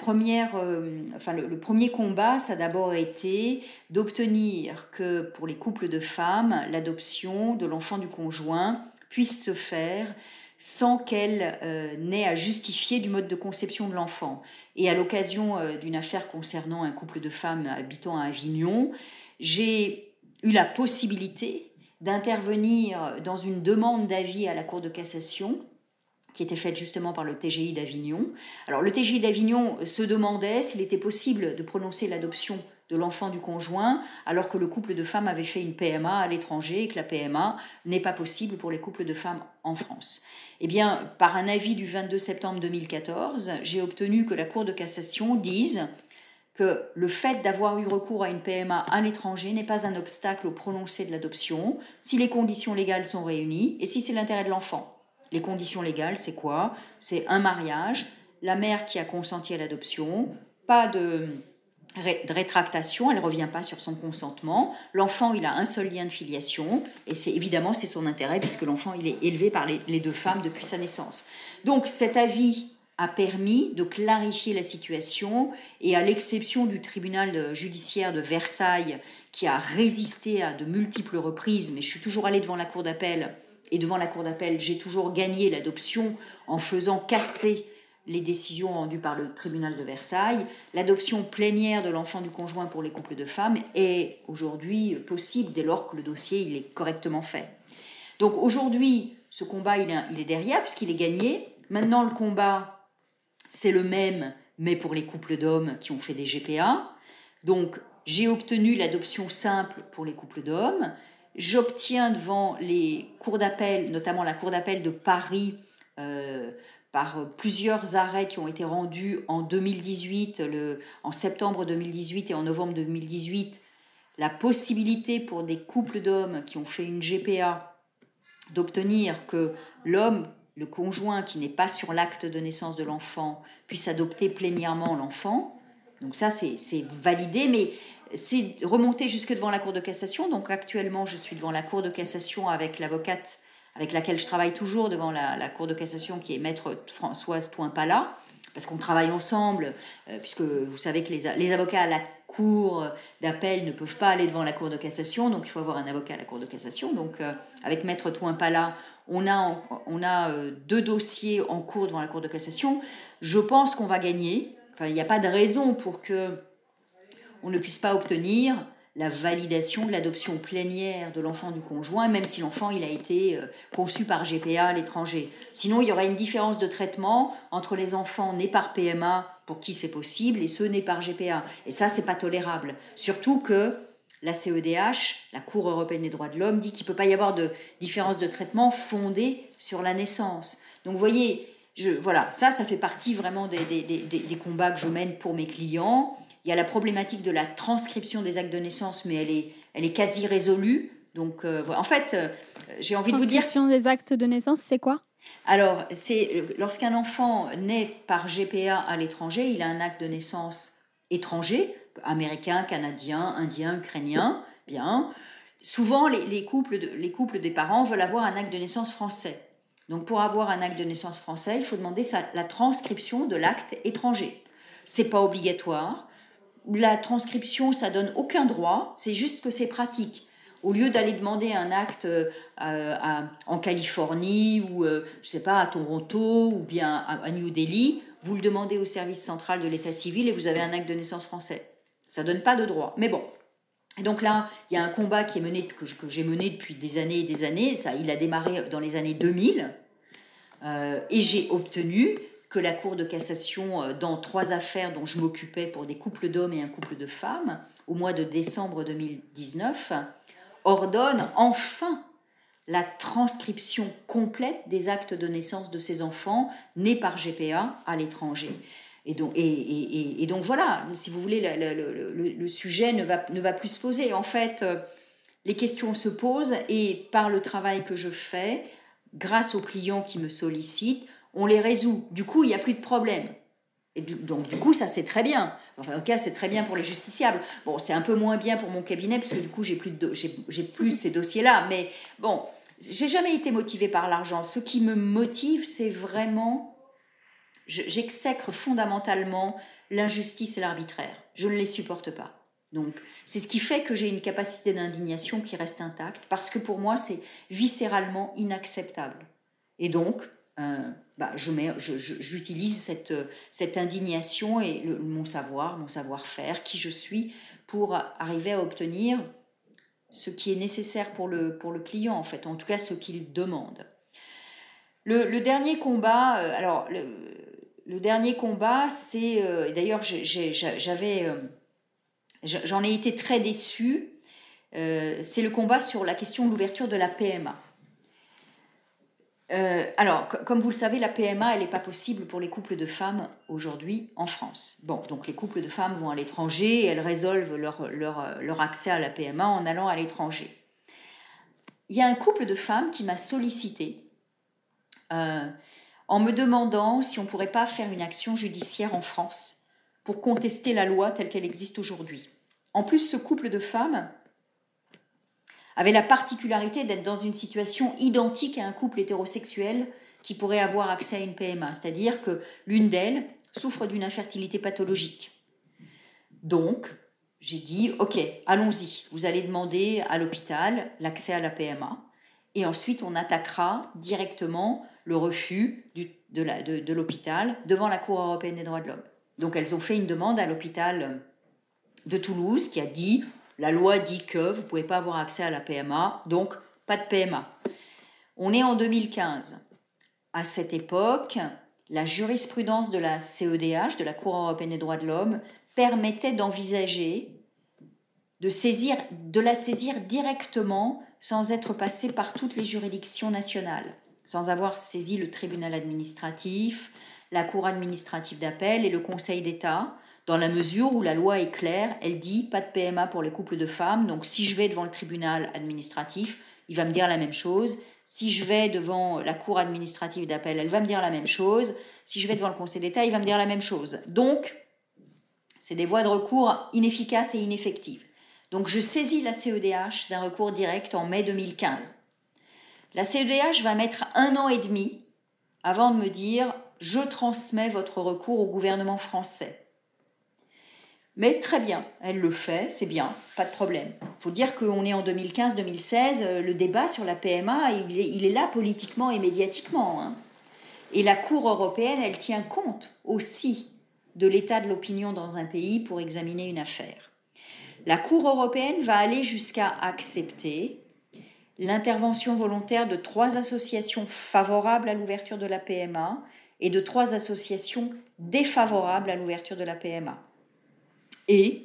premier combat, ça a d'abord été d'obtenir que pour les couples de femmes, l'adoption de l'enfant du conjoint puisse se faire sans qu'elle n'ait à justifier du mode de conception de l'enfant. Et à l'occasion d'une affaire concernant un couple de femmes habitant à Avignon, j'ai eu la possibilité d'intervenir dans une demande d'avis à la Cour de cassation qui était faite justement par le TGI d'Avignon. Alors le TGI d'Avignon se demandait s'il était possible de prononcer l'adoption de l'enfant du conjoint, alors que le couple de femmes avait fait une PMA à l'étranger et que la PMA n'est pas possible pour les couples de femmes en France. Eh bien, par un avis du 22 septembre 2014, j'ai obtenu que la Cour de cassation dise que le fait d'avoir eu recours à une PMA à l'étranger n'est pas un obstacle au prononcé de l'adoption, si les conditions légales sont réunies et si c'est l'intérêt de l'enfant. Les conditions légales, c'est quoi ? C'est un mariage, la mère qui a consenti à l'adoption, pas de rétractation, elle ne revient pas sur son consentement. L'enfant, il a un seul lien de filiation et c'est son intérêt puisque l'enfant, il est élevé par les deux femmes depuis sa naissance. Donc cet avis a permis de clarifier la situation et à l'exception du tribunal judiciaire de Versailles qui a résisté à de multiples reprises, mais je suis toujours allée devant la cour d'appel et devant la cour d'appel, j'ai toujours gagné l'adoption en faisant casser les décisions rendues par le tribunal de Versailles. L'adoption plénière de l'enfant du conjoint pour les couples de femmes est aujourd'hui possible dès lors que le dossier il est correctement fait. Donc aujourd'hui, ce combat il est derrière puisqu'il est gagné. Maintenant, le combat, c'est le même, mais pour les couples d'hommes qui ont fait des GPA. Donc, j'ai obtenu l'adoption simple pour les couples d'hommes. J'obtiens devant les cours d'appel, notamment la cour d'appel de Paris, par plusieurs arrêts qui ont été rendus en 2018, en septembre 2018 et en novembre 2018, la possibilité pour des couples d'hommes qui ont fait une GPA d'obtenir que l'homme, le conjoint qui n'est pas sur l'acte de naissance de l'enfant, puisse adopter plénièrement l'enfant. Donc ça, c'est validé, mais c'est remonté jusque devant la Cour de cassation. Donc actuellement, je suis devant la Cour de cassation avec l'avocate avec laquelle je travaille toujours devant la Cour de cassation, qui est maître Françoise Toin-Pala, parce qu'on travaille ensemble, puisque vous savez que les avocats à la Cour d'appel ne peuvent pas aller devant la Cour de cassation, donc il faut avoir un avocat à la Cour de cassation. Donc avec maître Toin-Pala, on a 2 dossiers en cours devant la Cour de cassation. Je pense qu'on va gagner. Enfin, il n'y a pas de raison pour qu'on ne puisse pas obtenir la validation de l'adoption plénière de l'enfant du conjoint, même si l'enfant il a été conçu par GPA à l'étranger. Sinon, il y aurait une différence de traitement entre les enfants nés par PMA, pour qui c'est possible, et ceux nés par GPA. Et ça, c'est pas tolérable. Surtout que la CEDH, la Cour européenne des droits de l'homme, dit qu'il ne peut pas y avoir de différence de traitement fondée sur la naissance. Donc, vous voyez, voilà, ça fait partie vraiment des combats que je mène pour mes clients. Il y a la problématique de la transcription des actes de naissance, mais elle est quasi résolue. Donc, en fait, j'ai envie de vous dire... Transcription des actes de naissance, c'est quoi ? Alors, c'est lorsqu'un enfant naît par GPA à l'étranger, il a un acte de naissance étranger, américain, canadien, indien, ukrainien, bien. Souvent, les couples des parents veulent avoir un acte de naissance français. Donc, pour avoir un acte de naissance français, il faut demander la transcription de l'acte étranger. C'est pas obligatoire. La transcription, ça donne aucun droit, c'est juste que c'est pratique. Au lieu d'aller demander un acte en Californie ou, je sais pas, à Toronto ou bien à New Delhi, vous le demandez au service central de l'état civil et vous avez un acte de naissance français. Ça donne pas de droit. Mais bon. Et donc là, il y a un combat qui est mené, que j'ai mené depuis des années et des années. Ça, il a démarré dans les années 2000 et j'ai obtenu que la Cour de cassation, dans 3 affaires dont je m'occupais pour des couples d'hommes et un couple de femmes, au mois de décembre 2019, ordonne enfin la transcription complète des actes de naissance de ces enfants nés par GPA à l'étranger. Et donc voilà, si vous voulez, le sujet ne va plus se poser. En fait, les questions se posent et par le travail que je fais, grâce aux clients qui me sollicitent, on les résout. Du coup, il n'y a plus de problème. Et donc, du coup, ça, c'est très bien. Enfin, en tout cas, c'est très bien pour les justiciables. Bon, c'est un peu moins bien pour mon cabinet, parce que du coup, j'ai plus ces dossiers-là. Mais bon, j'ai jamais été motivée par l'argent. Ce qui me motive, c'est vraiment... J'exècre fondamentalement l'injustice et l'arbitraire. Je ne les supporte pas. Donc, c'est ce qui fait que j'ai une capacité d'indignation qui reste intacte, parce que pour moi, c'est viscéralement inacceptable. Et donc... j'utilise cette indignation et mon savoir-faire, qui je suis, pour arriver à obtenir ce qui est nécessaire pour le client, en fait, en tout cas ce qu'il demande. Le dernier combat, le dernier combat, c'est, d'ailleurs j'en ai été très déçue, c'est le combat sur la question de l'ouverture de la PMA. Alors, comme vous le savez, la PMA, elle n'est pas possible pour les couples de femmes aujourd'hui en France. Bon, donc les couples de femmes vont à l'étranger et elles résolvent leur accès à la PMA en allant à l'étranger. Il y a un couple de femmes qui m'a sollicité en me demandant si on ne pourrait pas faire une action judiciaire en France pour contester la loi telle qu'elle existe aujourd'hui. En plus, ce couple de femmes avait la particularité d'être dans une situation identique à un couple hétérosexuel qui pourraient avoir accès à une PMA, c'est-à-dire que l'une d'elles souffre d'une infertilité pathologique. Donc, j'ai dit, ok, allons-y, vous allez demander à l'hôpital l'accès à la PMA, et ensuite on attaquera directement le refus de l'hôpital devant la Cour européenne des droits de l'homme. Donc elles ont fait une demande à l'hôpital de Toulouse qui a dit, la loi dit que vous ne pouvez pas avoir accès à la PMA, donc pas de PMA. On est en 2015. À cette époque, la jurisprudence de la CEDH, de la Cour européenne des droits de l'homme, permettait d'envisager de la saisir directement sans être passé par toutes les juridictions nationales, sans avoir saisi le tribunal administratif, la Cour administrative d'appel et le Conseil d'État, dans la mesure où la loi est claire, elle dit pas de PMA pour les couples de femmes, donc si je vais devant le tribunal administratif, il va me dire la même chose. Si je vais devant la Cour administrative d'appel, elle va me dire la même chose. Si je vais devant le Conseil d'État, il va me dire la même chose. Donc, c'est des voies de recours inefficaces et ineffectives. Donc, je saisis la CEDH d'un recours direct en mai 2015. La CEDH va mettre 1 an et demi avant de me dire « Je transmets votre recours au gouvernement français ». Mais très bien, elle le fait, c'est bien, pas de problème. Il faut dire qu'on est en 2015-2016, le débat sur la PMA, il est là politiquement et médiatiquement. Hein. Et la Cour européenne, elle tient compte aussi de l'état de l'opinion dans un pays pour examiner une affaire. La Cour européenne va aller jusqu'à accepter l'intervention volontaire de 3 associations favorables à l'ouverture de la PMA et de 3 associations défavorables à l'ouverture de la PMA. Et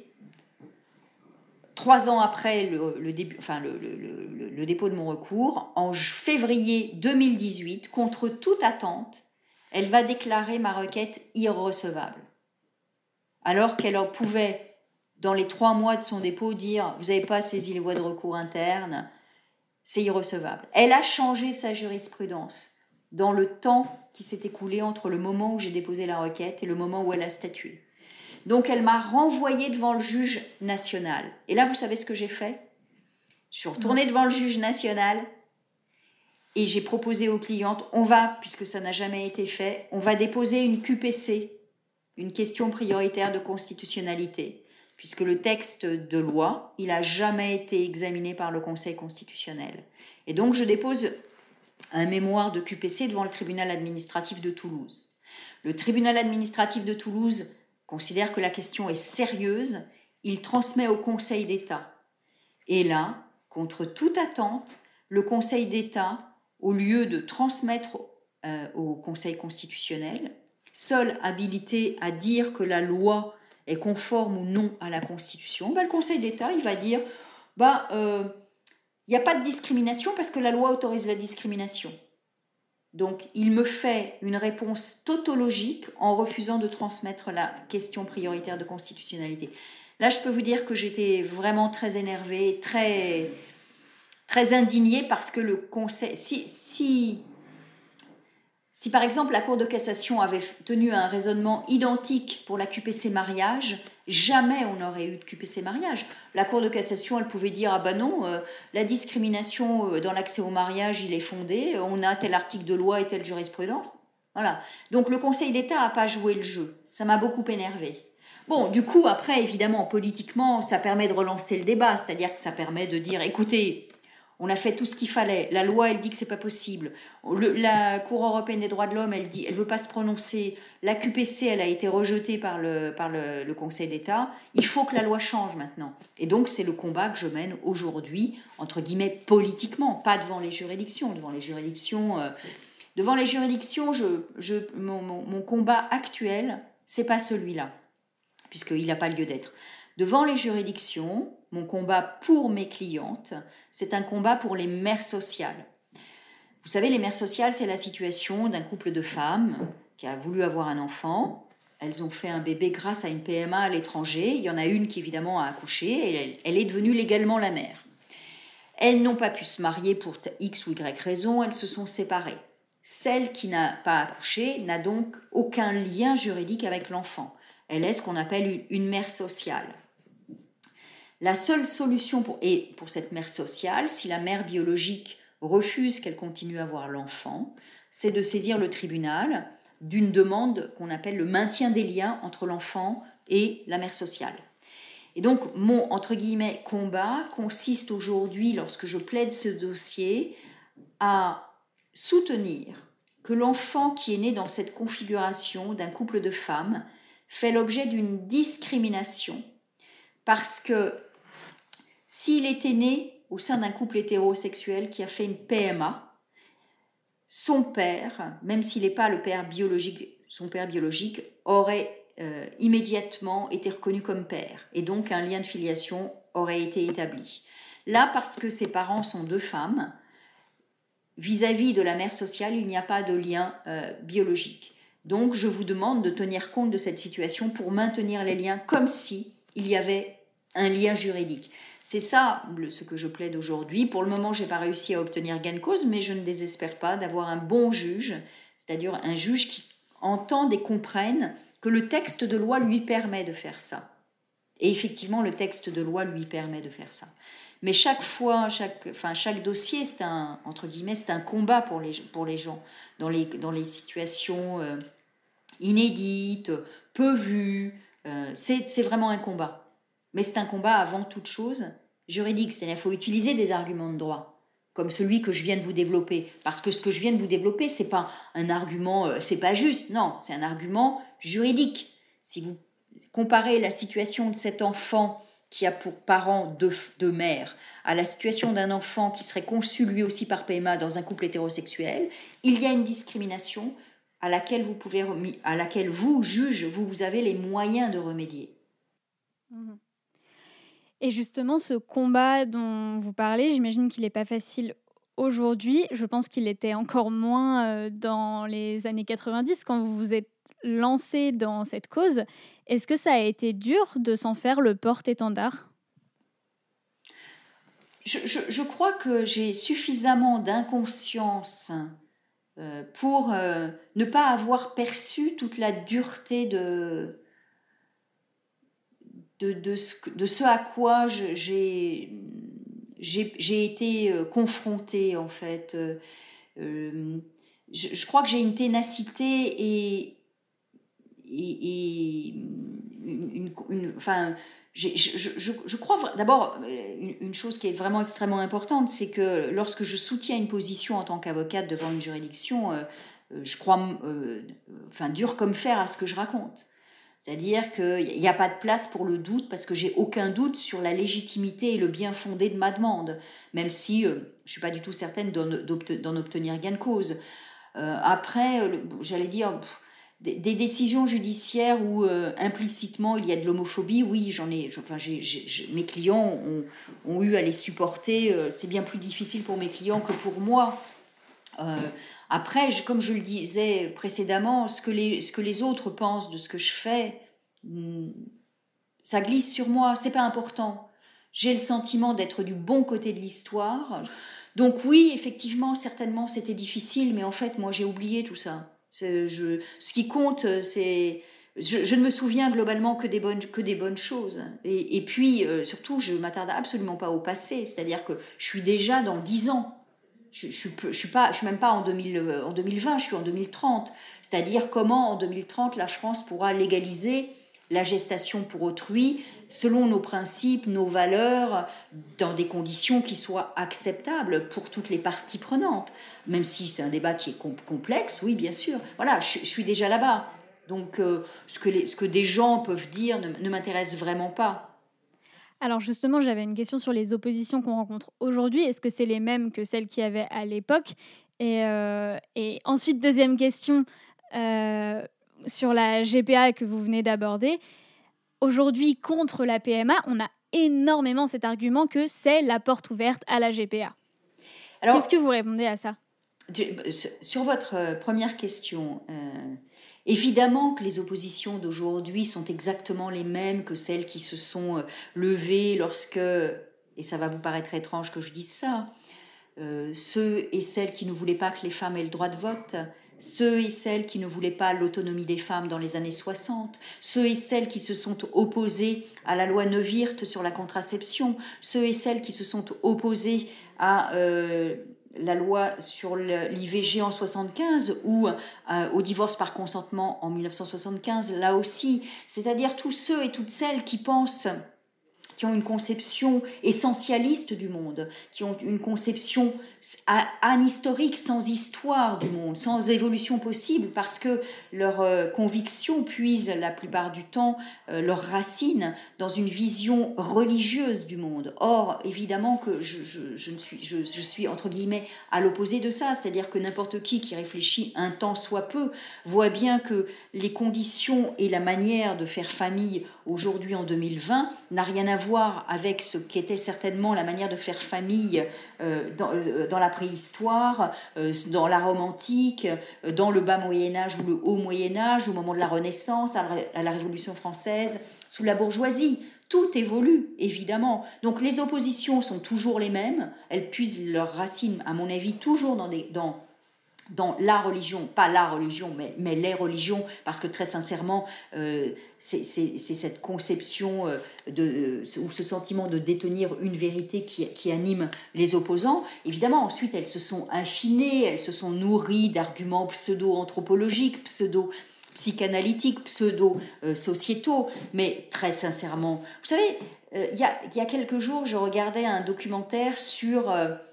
3 ans après le dépôt de mon recours, en février 2018, contre toute attente, elle va déclarer ma requête irrecevable. Alors qu'elle pouvait, dans les 3 mois de son dépôt, dire « Vous n'avez pas saisi les voies de recours internes, c'est irrecevable ». Elle a changé sa jurisprudence dans le temps qui s'est écoulé entre le moment où j'ai déposé la requête et le moment où elle a statué. Donc, elle m'a renvoyée devant le juge national. Et là, vous savez ce que j'ai fait ? Je suis retournée devant le juge national et j'ai proposé aux clientes, puisque ça n'a jamais été fait, on va déposer une QPC, une question prioritaire de constitutionnalité, puisque le texte de loi, il n'a jamais été examiné par le Conseil constitutionnel. Et donc, je dépose un mémoire de QPC devant le tribunal administratif de Toulouse. Le tribunal administratif de Toulouse considère que la question est sérieuse, il transmet au Conseil d'État. Et là, contre toute attente, le Conseil d'État, au lieu de transmettre au Conseil constitutionnel, seul habilité à dire que la loi est conforme ou non à la Constitution, le Conseil d'État il va dire il n'y a pas de discrimination parce que la loi autorise la discrimination. Donc, il me fait une réponse tautologique en refusant de transmettre la question prioritaire de constitutionnalité. Là, je peux vous dire que j'étais vraiment très énervée, très, très indignée parce que le Conseil... Si par exemple la Cour de cassation avait tenu un raisonnement identique pour la QPC mariage, jamais on n'aurait eu de QPC mariage. La Cour de cassation, elle pouvait dire « Ah ben non, la discrimination dans l'accès au mariage, il est fondé, on a tel article de loi et telle jurisprudence. » Voilà. Donc le Conseil d'État n'a pas joué le jeu. Ça m'a beaucoup énervée. Bon, du coup, après, évidemment, politiquement, ça permet de relancer le débat, c'est-à-dire que ça permet de dire « Écoutez, on a fait tout ce qu'il fallait. La loi, elle dit que c'est pas possible. La Cour européenne des droits de l'homme, elle dit, elle veut pas se prononcer. La QPC, elle a été rejetée par le Conseil d'État. Il faut que la loi change maintenant. Et donc, c'est le combat que je mène aujourd'hui, entre guillemets, politiquement, pas devant les juridictions. Devant les juridictions, mon combat actuel, c'est pas celui-là, puisqu'il n'a pas lieu d'être. Devant les juridictions, mon combat pour mes clientes, c'est un combat pour les mères sociales. Vous savez, les mères sociales, c'est la situation d'un couple de femmes qui a voulu avoir un enfant. Elles ont fait un bébé grâce à une PMA à l'étranger. Il y en a une qui, évidemment, a accouché et elle est devenue légalement la mère. Elles n'ont pas pu se marier pour X ou Y raison, elles se sont séparées. Celle qui n'a pas accouché n'a donc aucun lien juridique avec l'enfant. Elle est ce qu'on appelle une mère sociale. La seule solution pour cette mère sociale, si la mère biologique refuse qu'elle continue à avoir l'enfant, c'est de saisir le tribunal d'une demande qu'on appelle le maintien des liens entre l'enfant et la mère sociale. Et donc, mon, entre guillemets, combat consiste aujourd'hui, lorsque je plaide ce dossier, à soutenir que l'enfant qui est né dans cette configuration d'un couple de femmes fait l'objet d'une discrimination, parce que s'il était né au sein d'un couple hétérosexuel qui a fait une PMA, son père, même s'il n'est pas le père biologique, son père biologique aurait immédiatement été reconnu comme père, et donc un lien de filiation aurait été établi. Là, parce que ses parents sont deux femmes, vis-à-vis de la mère sociale, il n'y a pas de lien biologique. Donc, je vous demande de tenir compte de cette situation pour maintenir les liens comme si il y avait un lien juridique. C'est ça ce que je plaide aujourd'hui. Pour le moment, je n'ai pas réussi à obtenir gain de cause, mais je ne désespère pas d'avoir un bon juge, c'est-à-dire un juge qui entende et comprenne que le texte de loi lui permet de faire ça. Et effectivement, le texte de loi lui permet de faire ça. Mais chaque fois, chaque dossier, c'est un, entre guillemets, c'est un combat pour les gens, dans les situations inédites, peu vues. C'est vraiment un combat. Mais c'est un combat avant toute chose juridique, c'est-à-dire qu'il faut utiliser des arguments de droit, comme celui que je viens de vous développer. Parce que ce que je viens de vous développer, c'est pas un argument, c'est pas juste, non, c'est un argument juridique. Si vous comparez la situation de cet enfant qui a pour parents deux mères, à la situation d'un enfant qui serait conçu lui aussi par PMA dans un couple hétérosexuel, il y a une discrimination à laquelle vous, juge, vous avez les moyens de remédier. Et justement, ce combat dont vous parlez, j'imagine qu'il n'est pas facile aujourd'hui. Je pense qu'il était encore moins dans les années 90, quand vous vous êtes lancé dans cette cause. Est-ce que ça a été dur de s'en faire le porte-étendard ? Je crois que j'ai suffisamment d'inconscience pour ne pas avoir perçu toute la dureté de ce à quoi j'ai été confrontée, en fait. Je crois que j'ai une ténacité je crois d'abord une chose qui est vraiment extrêmement importante, c'est que lorsque je soutiens une position en tant qu'avocate devant une juridiction, je crois dur comme fer à ce que je raconte. C'est-à-dire qu'il n'y a pas de place pour le doute, parce que j'ai aucun doute sur la légitimité et le bien fondé de ma demande, même si je ne suis pas du tout certaine d'en obtenir gain de cause. Après, j'allais dire, des décisions judiciaires où implicitement il y a de l'homophobie, oui, mes clients ont eu à les supporter. C'est bien plus difficile pour mes clients que pour moi. Après, comme je le disais précédemment, ce que les autres pensent de ce que je fais, ça glisse sur moi, c'est pas important. J'ai le sentiment d'être du bon côté de l'histoire. Donc oui, effectivement, certainement, c'était difficile, mais en fait, moi, j'ai oublié tout ça. Ce qui compte, c'est... Je ne me souviens globalement que des bonnes choses. Et puis, surtout, je ne m'attarde absolument pas au passé, c'est-à-dire que je suis déjà dans 10 ans. Je suis même pas en 2020, je suis en 2030. C'est-à-dire comment en 2030 la France pourra légaliser la gestation pour autrui selon nos principes, nos valeurs, dans des conditions qui soient acceptables pour toutes les parties prenantes. Même si c'est un débat qui est complexe, oui, bien sûr. Voilà, je suis déjà là-bas. Donc ce que des gens peuvent dire ne m'intéresse vraiment pas. Alors justement, j'avais une question sur les oppositions qu'on rencontre aujourd'hui. Est-ce que c'est les mêmes que celles qu'il y avait à l'époque ? Et ensuite, deuxième question sur la GPA que vous venez d'aborder. Aujourd'hui, contre la PMA, on a énormément cet argument que c'est la porte ouverte à la GPA. Alors, qu'est-ce que vous répondez à ça ? Sur votre première question, évidemment que les oppositions d'aujourd'hui sont exactement les mêmes que celles qui se sont levées lorsque, et ça va vous paraître étrange que je dise ça, ceux et celles qui ne voulaient pas que les femmes aient le droit de vote, ceux et celles qui ne voulaient pas l'autonomie des femmes dans les années 60, ceux et celles qui se sont opposés à la loi Neuwirth sur la contraception, ceux et celles qui se sont opposés à la loi sur l'IVG en 75 ou au divorce par consentement en 1975, là aussi. C'est-à-dire tous ceux et toutes celles qui ont une conception essentialiste du monde, qui ont une conception anhistorique, sans histoire du monde, sans évolution possible, parce que leurs convictions puisent la plupart du temps leurs racines dans une vision religieuse du monde. Or, évidemment que je suis entre guillemets à l'opposé de ça, c'est-à-dire que n'importe qui réfléchit un tant soit peu voit bien que les conditions et la manière de faire famille aujourd'hui en 2020 n'a rien à voir avec ce qu'était certainement la manière de faire famille dans la préhistoire, dans la Rome antique, dans le bas Moyen-Âge ou le haut Moyen-Âge, au moment de la Renaissance, à la Révolution française, sous la bourgeoisie. Tout évolue, évidemment. Donc les oppositions sont toujours les mêmes. Elles puisent leurs racines, à mon avis, toujours dans la religion, pas la religion, mais les religions, parce que très sincèrement, c'est cette conception ou ce sentiment de détenir une vérité qui anime les opposants. Évidemment, ensuite, elles se sont affinées, elles se sont nourries d'arguments pseudo-anthropologiques, pseudo-psychanalytiques, pseudo-sociétaux, mais très sincèrement. Vous savez, il y a quelques jours, je regardais un documentaire sur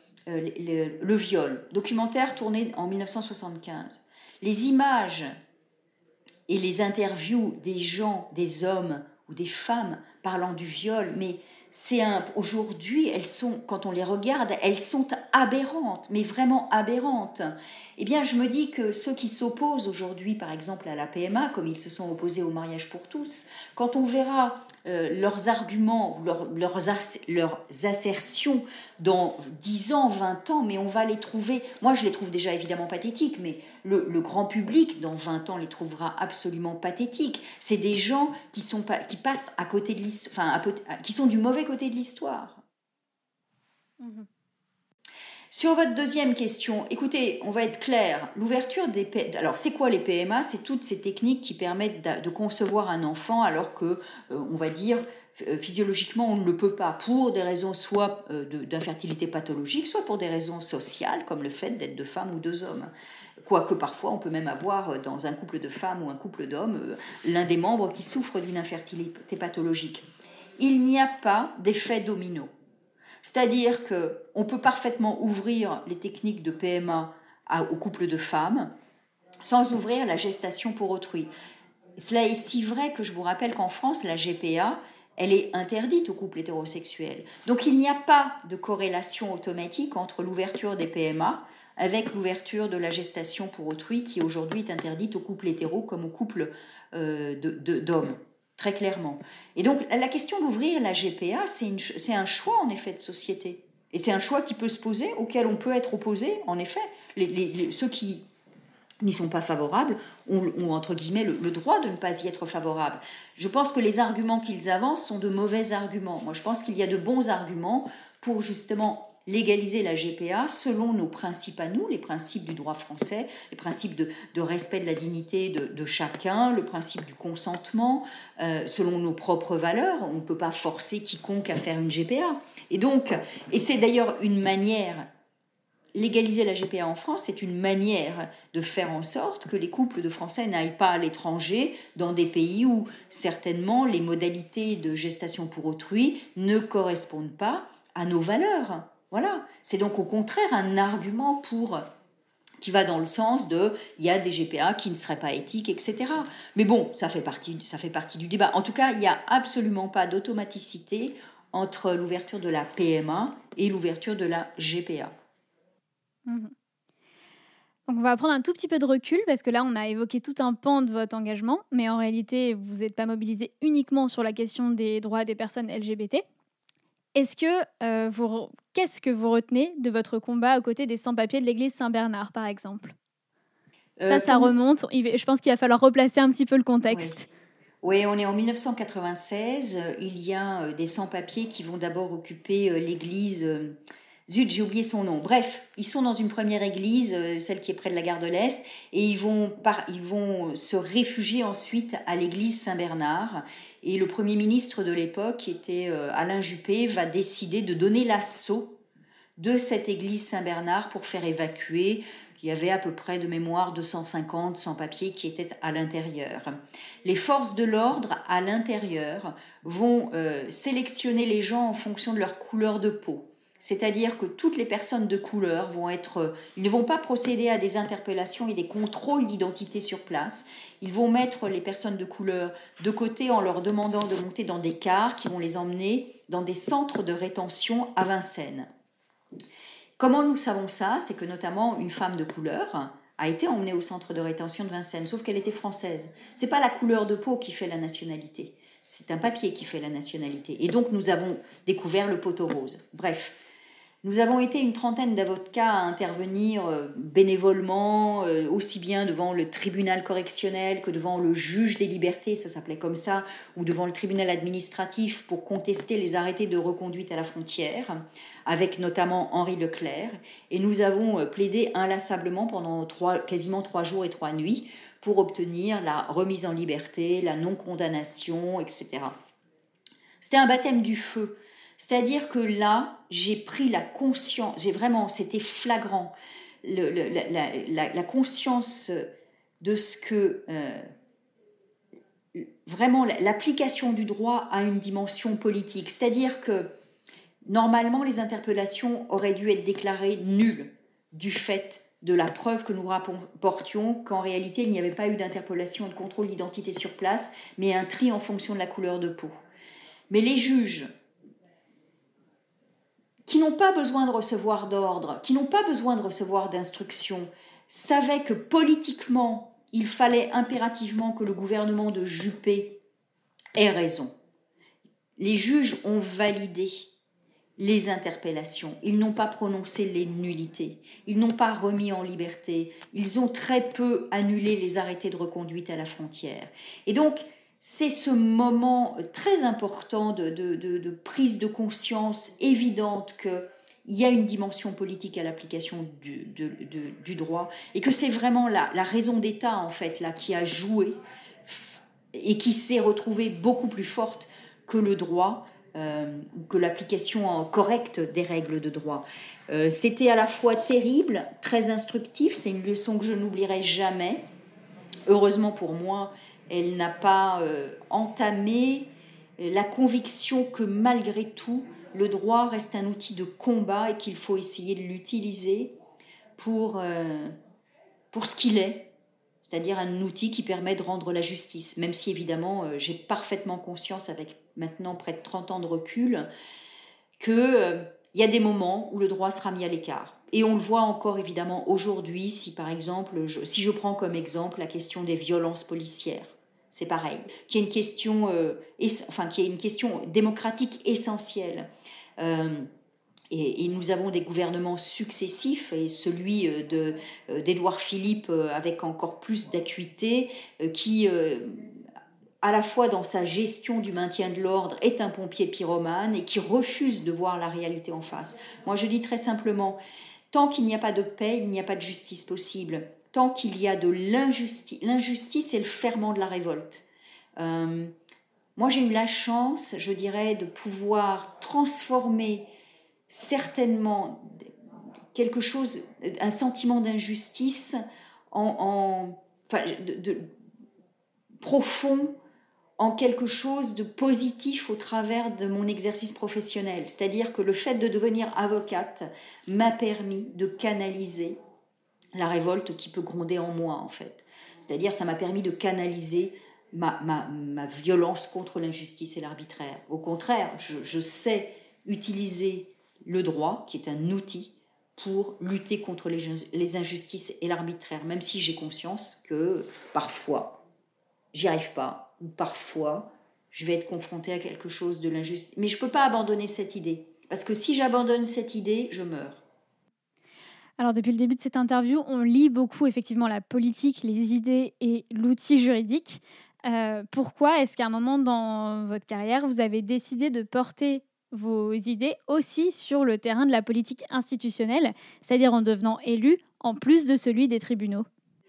le viol, documentaire tourné en 1975. Les images et les interviews des gens, des hommes ou des femmes parlant du viol, mais aujourd'hui, quand on les regarde, elles sont aberrantes, mais vraiment aberrantes. Eh bien, je me dis que ceux qui s'opposent aujourd'hui, par exemple, à la PMA, comme ils se sont opposés au mariage pour tous, quand on verra leurs arguments, leurs assertions dans 10 ans, 20 ans, mais on va les trouver, moi je les trouve déjà évidemment pathétiques, mais le grand public dans 20 ans les trouvera absolument pathétiques. C'est des gens qui passent à côté de l'histoire, qui sont du mauvais côté de l'histoire. Sur votre deuxième question, écoutez, on va être clair. L'ouverture des PMA, alors c'est quoi les PMA? C'est toutes ces techniques qui permettent de concevoir un enfant alors que, on va dire, physiologiquement on ne le peut pas, pour des raisons soit d'infertilité pathologique, soit pour des raisons sociales, comme le fait d'être deux femmes ou deux hommes. Quoique parfois on peut même avoir dans un couple de femmes ou un couple d'hommes l'un des membres qui souffre d'une infertilité pathologique. Il n'y a pas d'effet domino. C'est-à-dire qu'on peut parfaitement ouvrir les techniques de PMA aux couples de femmes sans ouvrir la gestation pour autrui. Cela est si vrai que je vous rappelle qu'en France, la GPA, elle est interdite aux couples hétérosexuels. Donc il n'y a pas de corrélation automatique entre l'ouverture des PMA avec l'ouverture de la gestation pour autrui qui aujourd'hui est interdite aux couples hétéros comme aux couples d'hommes. Très clairement. Et donc, la question d'ouvrir la GPA, c'est un choix, en effet, de société. Et c'est un choix qui peut se poser, auquel on peut être opposé, en effet. Ceux qui n'y sont pas favorables ont entre guillemets, le droit de ne pas y être favorables. Je pense que les arguments qu'ils avancent sont de mauvais arguments. Moi, je pense qu'il y a de bons arguments pour, justement, légaliser la GPA selon nos principes à nous, les principes du droit français, les principes de respect de la dignité de chacun, le principe du consentement, selon nos propres valeurs. On ne peut pas forcer quiconque à faire une GPA. Et c'est d'ailleurs une manière, légaliser la GPA en France, c'est une manière de faire en sorte que les couples de Français n'aillent pas à l'étranger, dans des pays où certainement les modalités de gestation pour autrui ne correspondent pas à nos valeurs. Voilà, c'est donc au contraire un argument qui va dans le sens il y a des GPA qui ne seraient pas éthiques, etc. Mais bon, ça fait partie du débat. En tout cas, il n'y a absolument pas d'automaticité entre l'ouverture de la PMA et l'ouverture de la GPA. Donc on va prendre un tout petit peu de recul parce que là, on a évoqué tout un pan de votre engagement, mais en réalité, vous n'êtes pas mobilisé uniquement sur la question des droits des personnes LGBT. Qu'est-ce que vous retenez de votre combat aux côtés des sans-papiers de l'église Saint-Bernard, par exemple? Ça remonte. Je pense qu'il va falloir replacer un petit peu le contexte. Oui, on est en 1996. Il y a des sans-papiers qui vont d'abord occuper l'église... Zut, j'ai oublié son nom. Bref, ils sont dans une première église, celle qui est près de la gare de l'Est, et ils vont se réfugier ensuite à l'église Saint-Bernard. Et le Premier ministre de l'époque, qui était Alain Juppé, va décider de donner l'assaut de cette église Saint-Bernard pour faire évacuer. Il y avait à peu près de mémoire 250 sans-papiers qui étaient à l'intérieur. Les forces de l'ordre à l'intérieur vont sélectionner les gens en fonction de leur couleur de peau. C'est-à-dire que toutes les personnes de couleur ils ne vont pas procéder à des interpellations et des contrôles d'identité sur place. Ils vont mettre les personnes de couleur de côté en leur demandant de monter dans des cars qui vont les emmener dans des centres de rétention à Vincennes. Comment nous savons ça ? C'est que notamment une femme de couleur a été emmenée au centre de rétention de Vincennes, sauf qu'elle était française. C'est pas la couleur de peau qui fait la nationalité, c'est un papier qui fait la nationalité. Et donc nous avons découvert le poteau rose. Bref. Nous avons été une trentaine d'avocats à intervenir bénévolement, aussi bien devant le tribunal correctionnel que devant le juge des libertés, ça s'appelait comme ça, ou devant le tribunal administratif pour contester les arrêtés de reconduite à la frontière, avec notamment Henri Leclerc. Et nous avons plaidé inlassablement pendant quasiment 3 jours et 3 nuits pour obtenir la remise en liberté, la non-condamnation, etc. C'était un baptême du feu. C'est-à-dire que là, j'ai pris la conscience, c'était flagrant, la conscience de ce que vraiment l'application du droit a une dimension politique. C'est-à-dire que normalement, les interpellations auraient dû être déclarées nulles du fait de la preuve que nous rapportions qu'en réalité, il n'y avait pas eu d'interpellation et de contrôle d'identité sur place, mais un tri en fonction de la couleur de peau. Mais les juges, qui n'ont pas besoin de recevoir d'ordre, qui n'ont pas besoin de recevoir d'instructions, savaient que politiquement, il fallait impérativement que le gouvernement de Juppé ait raison. Les juges ont validé les interpellations, ils n'ont pas prononcé les nullités, ils n'ont pas remis en liberté, ils ont très peu annulé les arrêtés de reconduite à la frontière. Et donc, c'est ce moment très important de prise de conscience évidente qu'il y a une dimension politique à l'application du droit et que c'est vraiment la raison d'État en fait là qui a joué et qui s'est retrouvée beaucoup plus forte que le droit, que l'application correcte des règles de droit. C'était à la fois terrible, très instructif, c'est une leçon que je n'oublierai jamais. Heureusement pour moi, elle n'a pas entamé la conviction que malgré tout, le droit reste un outil de combat et qu'il faut essayer de l'utiliser pour ce qu'il est, c'est-à-dire un outil qui permet de rendre la justice, même si évidemment j'ai parfaitement conscience avec maintenant près de 30 ans de recul qu'il y a des moments où le droit sera mis à l'écart. Et on le voit encore évidemment aujourd'hui si par exemple, si je prends comme exemple la question des violences policières. C'est pareil, qui est une question, démocratique essentielle. Et nous avons des gouvernements successifs, et celui d'Édouard Philippe avec encore plus d'acuité, qui, à la fois dans sa gestion du maintien de l'ordre, est un pompier pyromane et qui refuse de voir la réalité en face. Moi, je dis très simplement, tant qu'il n'y a pas de paix, il n'y a pas de justice possible. Tant qu'il y a de l'injustice est le ferment de la révolte. Moi, j'ai eu la chance, je dirais, de pouvoir transformer certainement quelque chose, un sentiment d'injustice profond en quelque chose de positif au travers de mon exercice professionnel. C'est-à-dire que le fait de devenir avocate m'a permis de canaliser la révolte qui peut gronder en moi, en fait. C'est-à-dire, ça m'a permis de canaliser ma violence contre l'injustice et l'arbitraire. Au contraire, je sais utiliser le droit, qui est un outil, pour lutter contre les injustices et l'arbitraire, même si j'ai conscience que parfois, j'y arrive pas, ou parfois, je vais être confrontée à quelque chose de l'injuste. Mais je peux pas abandonner cette idée, parce que si j'abandonne cette idée, je meurs. Alors depuis le début de cette interview, on lit beaucoup effectivement la politique, les idées et l'outil juridique. Pourquoi est-ce qu'à un moment dans votre carrière, vous avez décidé de porter vos idées aussi sur le terrain de la politique institutionnelle, c'est-à-dire en devenant élu, en plus de celui des tribunaux ?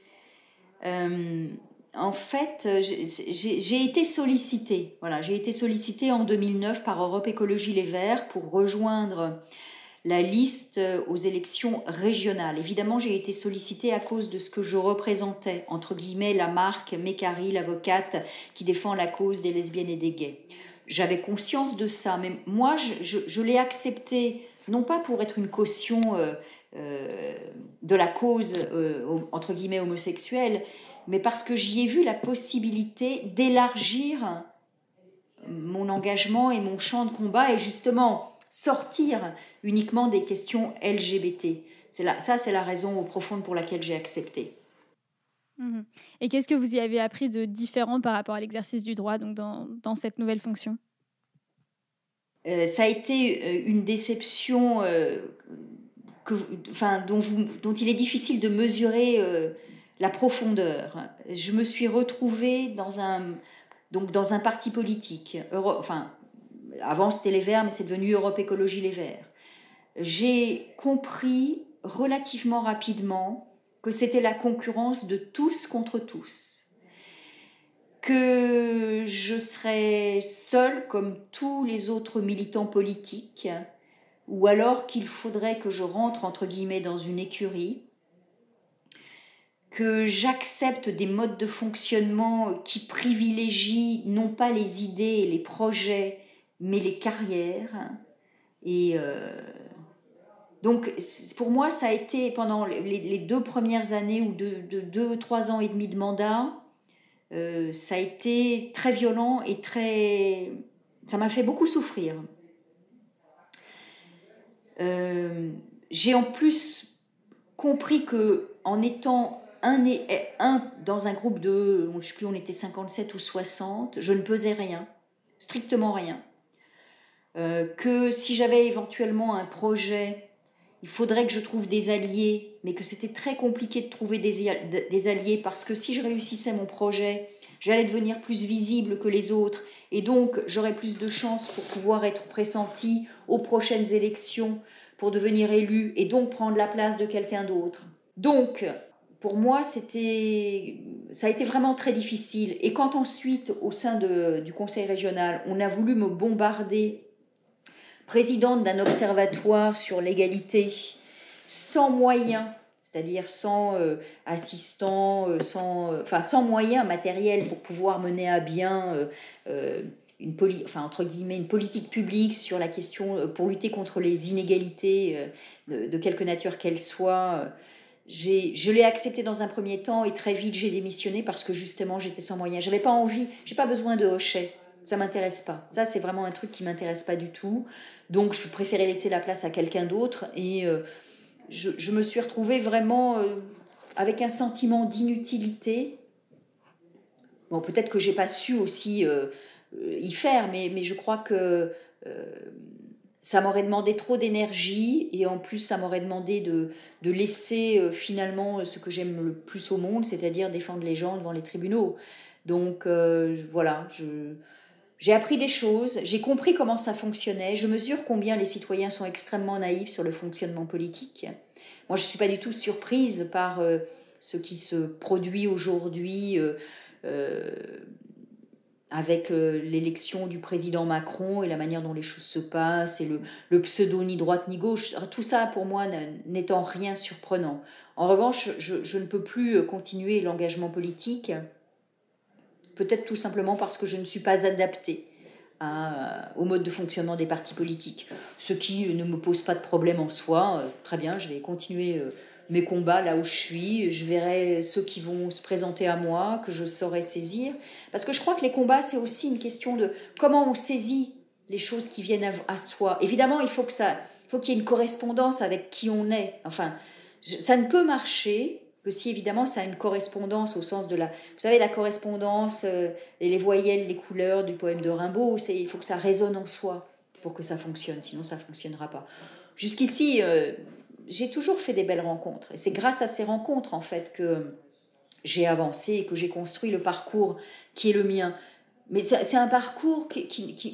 En fait, j'ai été sollicitée. Voilà, j'ai été sollicitée en 2009 par Europe Écologie Les Verts pour rejoindre la liste aux élections régionales. Évidemment, j'ai été sollicitée à cause de ce que je représentais, entre guillemets, la marque Mécari, l'avocate qui défend la cause des lesbiennes et des gays. J'avais conscience de ça, mais moi, je l'ai accepté, non pas pour être une caution de la cause, entre guillemets, homosexuelle, mais parce que j'y ai vu la possibilité d'élargir mon engagement et mon champ de combat et justement sortir uniquement des questions LGBT. C'est la raison profonde pour laquelle j'ai accepté. Et qu'est-ce que vous y avez appris de différent par rapport à l'exercice du droit donc dans cette nouvelle fonction ? Ça a été une déception dont il est difficile de mesurer la profondeur. Je me suis retrouvée dans un parti politique. Avant c'était les Verts, mais c'est devenu Europe Écologie Les Verts. J'ai compris relativement rapidement que c'était la concurrence de tous contre tous. Que je serais seule comme tous les autres militants politiques, ou alors qu'il faudrait que je rentre entre guillemets dans une écurie, que j'accepte des modes de fonctionnement qui privilégient non pas les idées et les projets, mais les carrières. Et donc pour moi, ça a été pendant les 2 premières années ou 3 ans et demi de mandat, ça a été très violent et ça m'a fait beaucoup souffrir. J'ai en plus compris que en étant dans un groupe de, je ne sais plus, on était 57 ou 60, je ne pesais rien, strictement rien. Que si j'avais éventuellement un projet, il faudrait que je trouve des alliés, mais que c'était très compliqué de trouver des alliés parce que si je réussissais mon projet, j'allais devenir plus visible que les autres et donc j'aurais plus de chances pour pouvoir être pressentie aux prochaines élections, pour devenir élue et donc prendre la place de quelqu'un d'autre. Donc, pour moi, ça a été vraiment très difficile. Et quand ensuite, au sein du conseil régional, on a voulu me bombarder présidente d'un observatoire sur l'égalité, sans moyens, c'est-à-dire sans assistants, sans moyens matériels pour pouvoir mener à bien une politique publique sur la question, pour lutter contre les inégalités de quelque nature qu'elles soient. Je l'ai accepté dans un premier temps et très vite j'ai démissionné parce que justement j'étais sans moyens. J'avais pas envie, j'ai pas besoin de hochet. Ça m'intéresse pas. Ça, c'est vraiment un truc qui m'intéresse pas du tout. Donc, je préférais laisser la place à quelqu'un d'autre. Et je me suis retrouvée vraiment avec un sentiment d'inutilité. Bon, peut-être que j'ai pas su aussi y faire, mais je crois que ça m'aurait demandé trop d'énergie. Et en plus, ça m'aurait demandé de laisser finalement ce que j'aime le plus au monde, c'est-à-dire défendre les gens devant les tribunaux. Donc, voilà, j'ai appris des choses, j'ai compris comment ça fonctionnait, je mesure combien les citoyens sont extrêmement naïfs sur le fonctionnement politique. Moi, je ne suis pas du tout surprise par ce qui se produit aujourd'hui avec l'élection du président Macron et la manière dont les choses se passent, et le pseudo ni droite ni gauche. Tout ça, pour moi, n'étant rien surprenant. En revanche, je ne peux plus continuer l'engagement politique. Peut-être tout simplement parce que je ne suis pas adaptée au mode de fonctionnement des partis politiques. Ce qui ne me pose pas de problème en soi. Très bien, je vais continuer mes combats là où je suis. Je verrai ceux qui vont se présenter à moi, que je saurai saisir. Parce que je crois que les combats, c'est aussi une question de comment on saisit les choses qui viennent à soi. Évidemment, il faut qu'il y ait une correspondance avec qui on est. Enfin, ça ne peut marcher que si évidemment ça a une correspondance au sens de vous savez, la correspondance, les voyelles, les couleurs du poème de Rimbaud, il faut que ça résonne en soi pour que ça fonctionne, sinon ça ne fonctionnera pas. Jusqu'ici, j'ai toujours fait des belles rencontres, et c'est grâce à ces rencontres en fait que j'ai avancé et que j'ai construit le parcours qui est le mien. Mais c'est un parcours que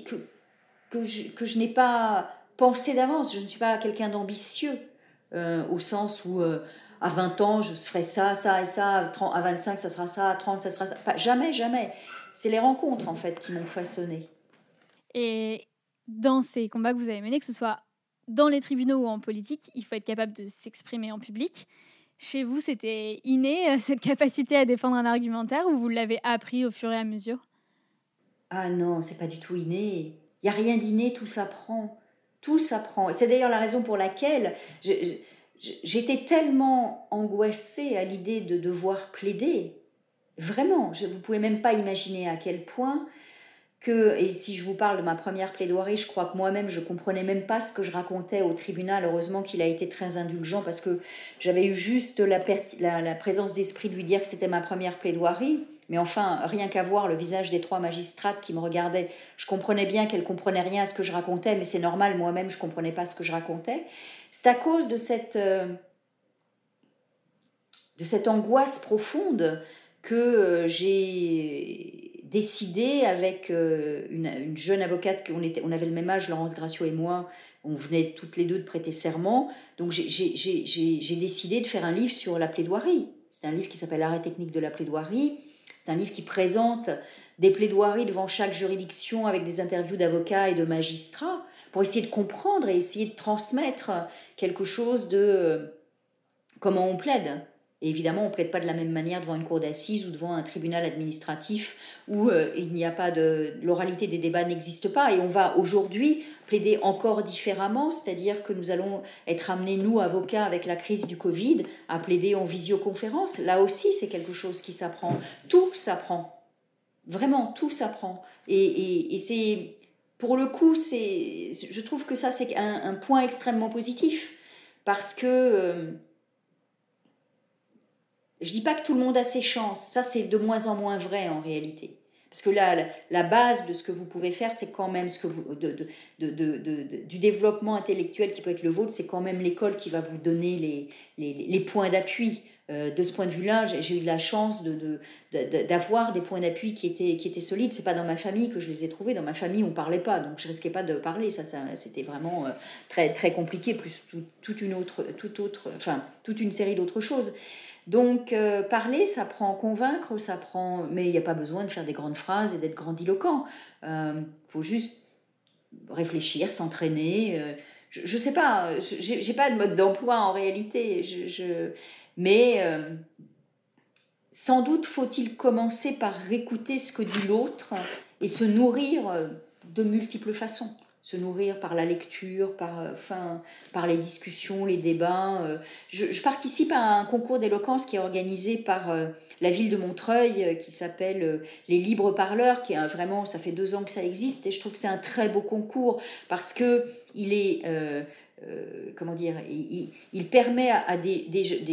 je n'ai pas pensé d'avance. Je ne suis pas quelqu'un d'ambitieux, au sens où à 20 ans, je ferai ça, ça et ça, à 25, ça sera ça, à 30, ça sera ça. Pas, jamais, jamais. C'est les rencontres, en fait, qui m'ont façonné. Et dans ces combats que vous avez menés, que ce soit dans les tribunaux ou en politique, il faut être capable de s'exprimer en public. Chez vous, c'était inné, cette capacité à défendre un argumentaire, ou vous l'avez appris au fur et à mesure? Ah non, c'est pas du tout inné. Il n'y a rien d'inné, tout s'apprend. Tout s'apprend. Et c'est d'ailleurs la raison pour laquelle j'étais tellement angoissée à l'idée de devoir plaider. Vraiment, vous ne pouvez même pas imaginer à quel point et si je vous parle de ma première plaidoirie, je crois que moi-même, je ne comprenais même pas ce que je racontais au tribunal. Heureusement qu'il a été très indulgent parce que j'avais eu juste la présence d'esprit de lui dire que c'était ma première plaidoirie. Mais enfin, rien qu'à voir le visage des 3 magistrates qui me regardaient, je comprenais bien qu'elles ne comprenaient rien à ce que je racontais, mais c'est normal, moi-même, je ne comprenais pas ce que je racontais. C'est à cause de cette angoisse profonde que j'ai décidé avec une jeune avocate, on avait le même âge, Laurence Graciot et moi, on venait toutes les deux de prêter serment, donc j'ai décidé de faire un livre sur la plaidoirie. C'est un livre qui s'appelle Arrêt technique de la plaidoirie. C'est un livre qui présente des plaidoiries devant chaque juridiction avec des interviews d'avocats et de magistrats pour essayer de comprendre et essayer de transmettre quelque chose de comment on plaide. Et évidemment, on ne plaide pas de la même manière devant une cour d'assises ou devant un tribunal administratif où il n'y a pas l'oralité des débats n'existe pas. Et on va aujourd'hui plaider encore différemment, c'est-à-dire que nous allons être amenés, nous, avocats, avec la crise du Covid, à plaider en visioconférence. Là aussi, c'est quelque chose qui s'apprend. Tout s'apprend. Vraiment, tout s'apprend. Et c'est, pour le coup, je trouve que ça, c'est un point extrêmement positif. Parce que... je ne dis pas que tout le monde a ses chances, ça c'est de moins en moins vrai en réalité. Parce que là, la base de ce que vous pouvez faire, c'est quand même du développement intellectuel qui peut être le vôtre, c'est quand même l'école qui va vous donner les points d'appui. De ce point de vue-là, j'ai eu la chance d'avoir des points d'appui qui étaient solides. C'est pas dans ma famille que je les ai trouvés. Dans ma famille, on parlait pas, donc je risquais pas de parler. Ça c'était vraiment très très compliqué, plus toute une série d'autres choses. Donc, parler, ça prend convaincre, ça prend... Mais il n'y a pas besoin de faire des grandes phrases et d'être grandiloquent. Faut juste réfléchir, s'entraîner. Je ne sais pas, j'ai pas de mode d'emploi en réalité. Mais sans doute faut-il commencer par écouter ce que dit l'autre et se nourrir de multiples façons. Se nourrir par la lecture, par les discussions, les débats. Je participe à un concours d'éloquence qui est organisé par la ville de Montreuil, qui s'appelle les Libres Parleurs, qui est vraiment, ça fait 2 ans que ça existe, et je trouve que c'est un très beau concours, parce qu'il est... il permet à des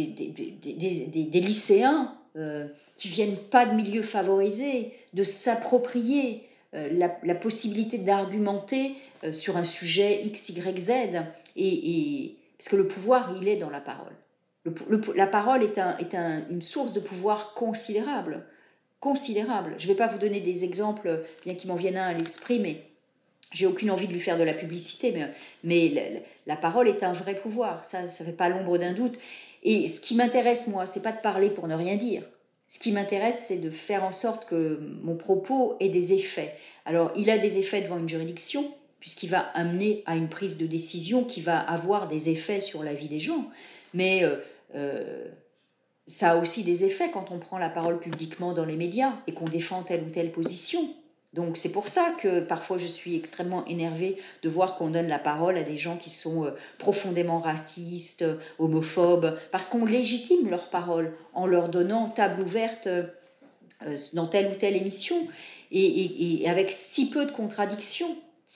lycéens qui viennent pas de milieux favorisés de s'approprier la possibilité d'argumenter sur un sujet X, Y, Z, parce que le pouvoir, il est dans la parole. La parole est une source de pouvoir considérable. Considérable. Je ne vais pas vous donner des exemples, bien qu'il m'en vienne un à l'esprit, mais j'ai aucune envie de lui faire de la publicité, mais la parole est un vrai pouvoir, ça ne fait pas l'ombre d'un doute. Et ce qui m'intéresse, moi, c'est pas de parler pour ne rien dire. Ce qui m'intéresse, c'est de faire en sorte que mon propos ait des effets. Alors, il a des effets devant une juridiction, puisqu'il va amener à une prise de décision qui va avoir des effets sur la vie des gens. Mais ça a aussi des effets quand on prend la parole publiquement dans les médias et qu'on défend telle ou telle position. Donc c'est pour ça que parfois je suis extrêmement énervée de voir qu'on donne la parole à des gens qui sont profondément racistes, homophobes, parce qu'on légitime leur parole en leur donnant table ouverte dans telle ou telle émission, et avec si peu de contradictions.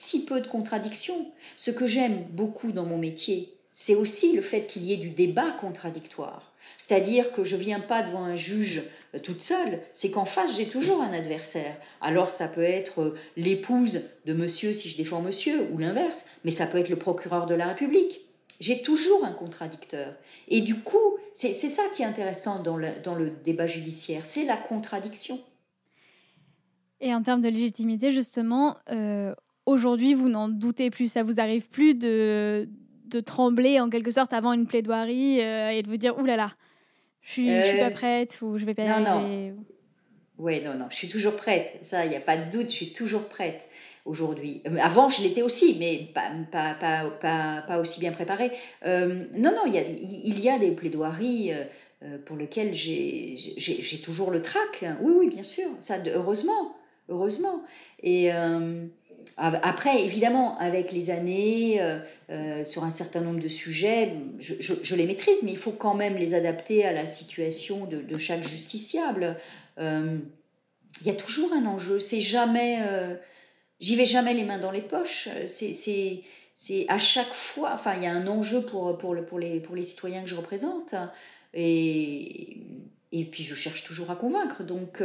Ce que j'aime beaucoup dans mon métier, c'est aussi le fait qu'il y ait du débat contradictoire. C'est-à-dire que je ne viens pas devant un juge toute seule, c'est qu'en face, j'ai toujours un adversaire. Alors ça peut être l'épouse de monsieur si je défends monsieur, ou l'inverse, mais ça peut être le procureur de la République. J'ai toujours un contradicteur. Et du coup, c'est ça qui est intéressant dans le débat judiciaire, c'est la contradiction. Et en termes de légitimité, justement, aujourd'hui, vous n'en doutez plus. Ça vous arrive plus de trembler en quelque sorte avant une plaidoirie et de vous dire « Ouh là là, je suis pas prête » ou « je vais pas y arriver ». Oui, non, je suis toujours prête. Ça, il n'y a pas de doute, je suis toujours prête. aujourd'hui. Avant, je l'étais aussi, mais pas aussi bien préparée. Non, il y a des plaidoiries pour lesquelles j'ai toujours le trac. Oui, bien sûr, ça, heureusement. Et après, évidemment, avec les années, sur un certain nombre de sujets, je les maîtrise, mais il faut quand même les adapter à la situation de chaque justiciable. Il y a toujours un enjeu, c'est jamais... j'y vais jamais les mains dans les poches, c'est à chaque fois... Enfin, il y a un enjeu pour les citoyens que je représente, et puis je cherche toujours à convaincre, donc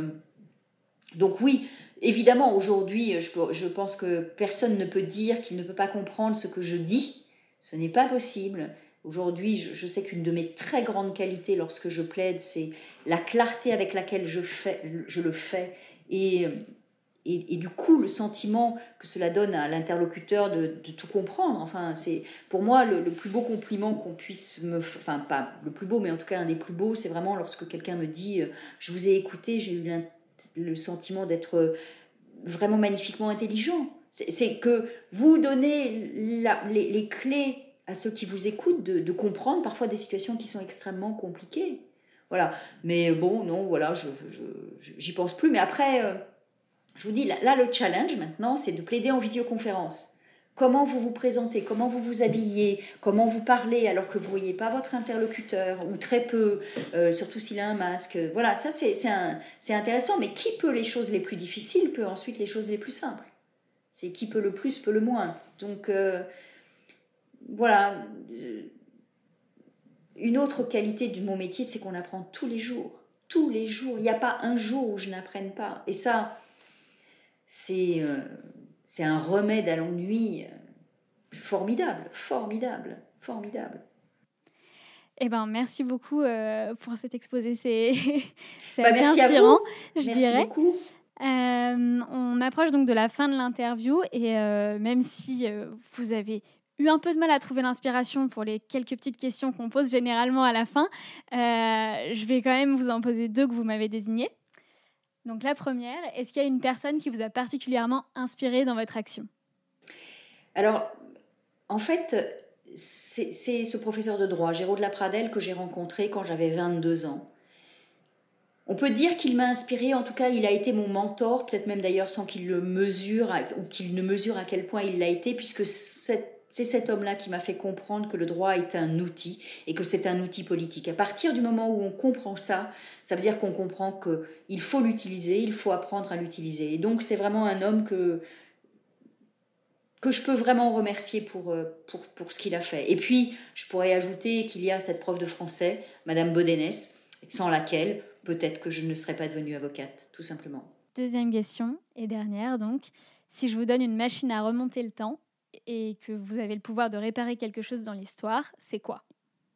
oui, évidemment, aujourd'hui, je pense que personne ne peut dire qu'il ne peut pas comprendre ce que je dis, ce n'est pas possible. Aujourd'hui, je sais qu'une de mes très grandes qualités lorsque je plaide, c'est la clarté avec laquelle je le fais, et du coup, le sentiment que cela donne à l'interlocuteur de tout comprendre. Enfin, c'est pour moi le plus beau compliment qu'on puisse enfin, pas le plus beau, mais en tout cas un des plus beaux, c'est vraiment lorsque quelqu'un me dit « Je vous ai écouté, j'ai eu le sentiment d'être vraiment magnifiquement intelligent ». C'est que vous donnez les clés à ceux qui vous écoutent de comprendre parfois des situations qui sont extrêmement compliquées. Voilà. Mais bon, non, voilà, j'y pense plus. Mais après, je vous dis, là, le challenge maintenant, c'est de plaider en visioconférence. Comment vous vous présentez, comment vous vous habillez, comment vous parlez alors que vous ne voyez pas votre interlocuteur, ou très peu, surtout s'il a un masque. Voilà, ça c'est intéressant, mais qui peut les choses les plus difficiles peut ensuite les choses les plus simples. C'est qui peut le plus, peut le moins. Donc, voilà. Une autre qualité de mon métier, c'est qu'on apprend tous les jours. Tous les jours. Il n'y a pas un jour où je n'apprenne pas. Et ça, c'est un remède à l'ennui formidable. Eh ben, merci beaucoup pour cet exposé. C'est assez merci inspirant, je dirais. Merci beaucoup. On approche donc de la fin de l'interview et même si vous avez eu un peu de mal à trouver l'inspiration pour les quelques petites questions qu'on pose généralement à la fin, je vais quand même vous en poser 2 que vous m'avez désignées. Donc la première, est-ce qu'il y a une personne qui vous a particulièrement inspiré dans votre action ? Alors, en fait, c'est ce professeur de droit, Géraud de la Pradelle, que j'ai rencontré quand j'avais 22 ans. On peut dire qu'il m'a inspiré, en tout cas il a été mon mentor, peut-être même d'ailleurs sans qu'il le mesure, ou qu'il ne mesure à quel point il l'a été, puisque c'est cet homme-là qui m'a fait comprendre que le droit est un outil, et que c'est un outil politique. À partir du moment où on comprend ça, ça veut dire qu'on comprend qu'il faut l'utiliser, il faut apprendre à l'utiliser. Et donc c'est vraiment un homme que je peux vraiment remercier pour ce qu'il a fait. Et puis, je pourrais ajouter qu'il y a cette prof de français, Madame Bodenès, sans laquelle peut-être que je ne serais pas devenue avocate, tout simplement. Deuxième question, et dernière donc. Si je vous donne une machine à remonter le temps et que vous avez le pouvoir de réparer quelque chose dans l'histoire, c'est quoi ?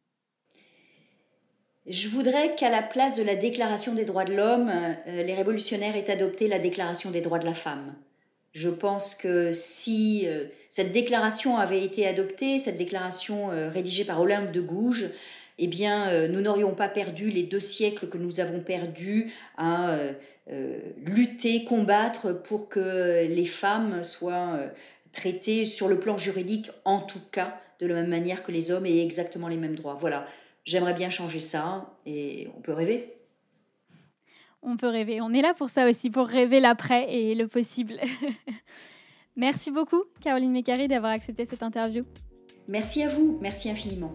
Je voudrais qu'à la place de la Déclaration des droits de l'homme, les révolutionnaires aient adopté la Déclaration des droits de la femme. Je pense que si cette déclaration avait été adoptée, cette déclaration rédigée par Olympe de Gouges, eh bien, nous n'aurions pas perdu les 2 siècles que nous avons perdus à lutter, combattre pour que les femmes soient traitées sur le plan juridique, en tout cas, de la même manière que les hommes aient exactement les mêmes droits. Voilà, j'aimerais bien changer ça et on peut rêver. On peut rêver. On est là pour ça aussi, pour rêver l'après et le possible. Merci beaucoup, Caroline Mécari, d'avoir accepté cette interview. Merci à vous, merci infiniment.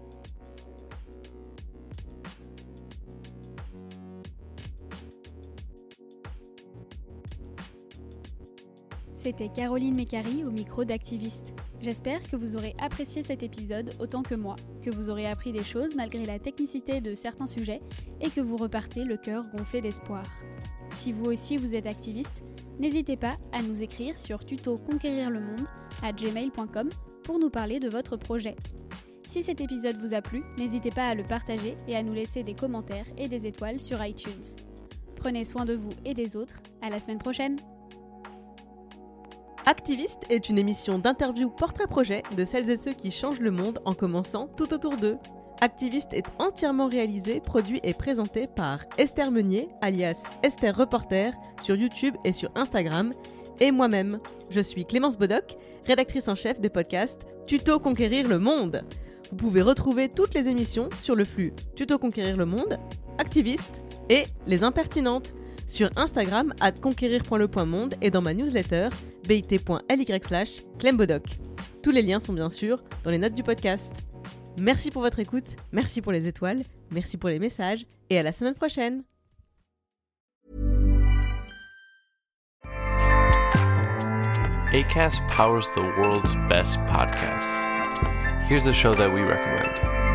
C'était Caroline Mécari au micro d'Activiste. J'espère que vous aurez apprécié cet épisode autant que moi, que vous aurez appris des choses malgré la technicité de certains sujets et que vous repartez le cœur gonflé d'espoir. Si vous aussi vous êtes activiste, n'hésitez pas à nous écrire sur tutoconquérirlemonde@gmail.com pour nous parler de votre projet. Si cet épisode vous a plu, n'hésitez pas à le partager et à nous laisser des commentaires et des étoiles sur iTunes. Prenez soin de vous et des autres, à la semaine prochaine. Activiste est une émission d'interview portrait-projet de celles et ceux qui changent le monde en commençant tout autour d'eux. Activiste est entièrement réalisé, produit et présenté par Esther Meunier, alias Esther Reporter, sur YouTube et sur Instagram, et moi-même. Je suis Clémence Bodoc, rédactrice en chef des podcasts Tuto Conquérir le Monde. Vous pouvez retrouver toutes les émissions sur le flux Tuto Conquérir le Monde, Activiste et Les Impertinentes sur Instagram @conquérir.le.monde et dans ma newsletter bit.ly/clembodoc. Tous les liens sont bien sûr dans les notes du podcast. Merci pour votre écoute, merci pour les étoiles, merci pour les messages et à la semaine prochaine. Acast powers the world's best podcasts. Here's a show that we recommend.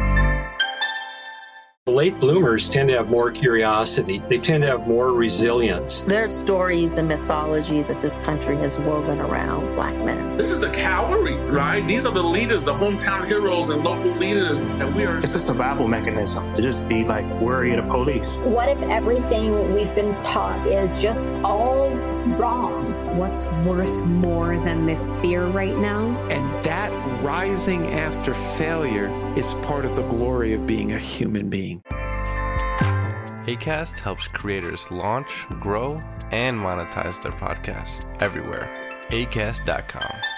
Late bloomers tend to have more curiosity. They tend to have more resilience. There's stories and mythology that this country has woven around Black men. This is the cavalry, right? These are the leaders, the hometown heroes and local leaders, and we are... It's a survival mechanism to just be like worried of police. What if everything we've been taught is just all wrong? What's worth more than this fear right now? And that rising after failure is part of the glory of being a human being. Acast helps creators launch, grow, and monetize their podcasts everywhere. Acast.com.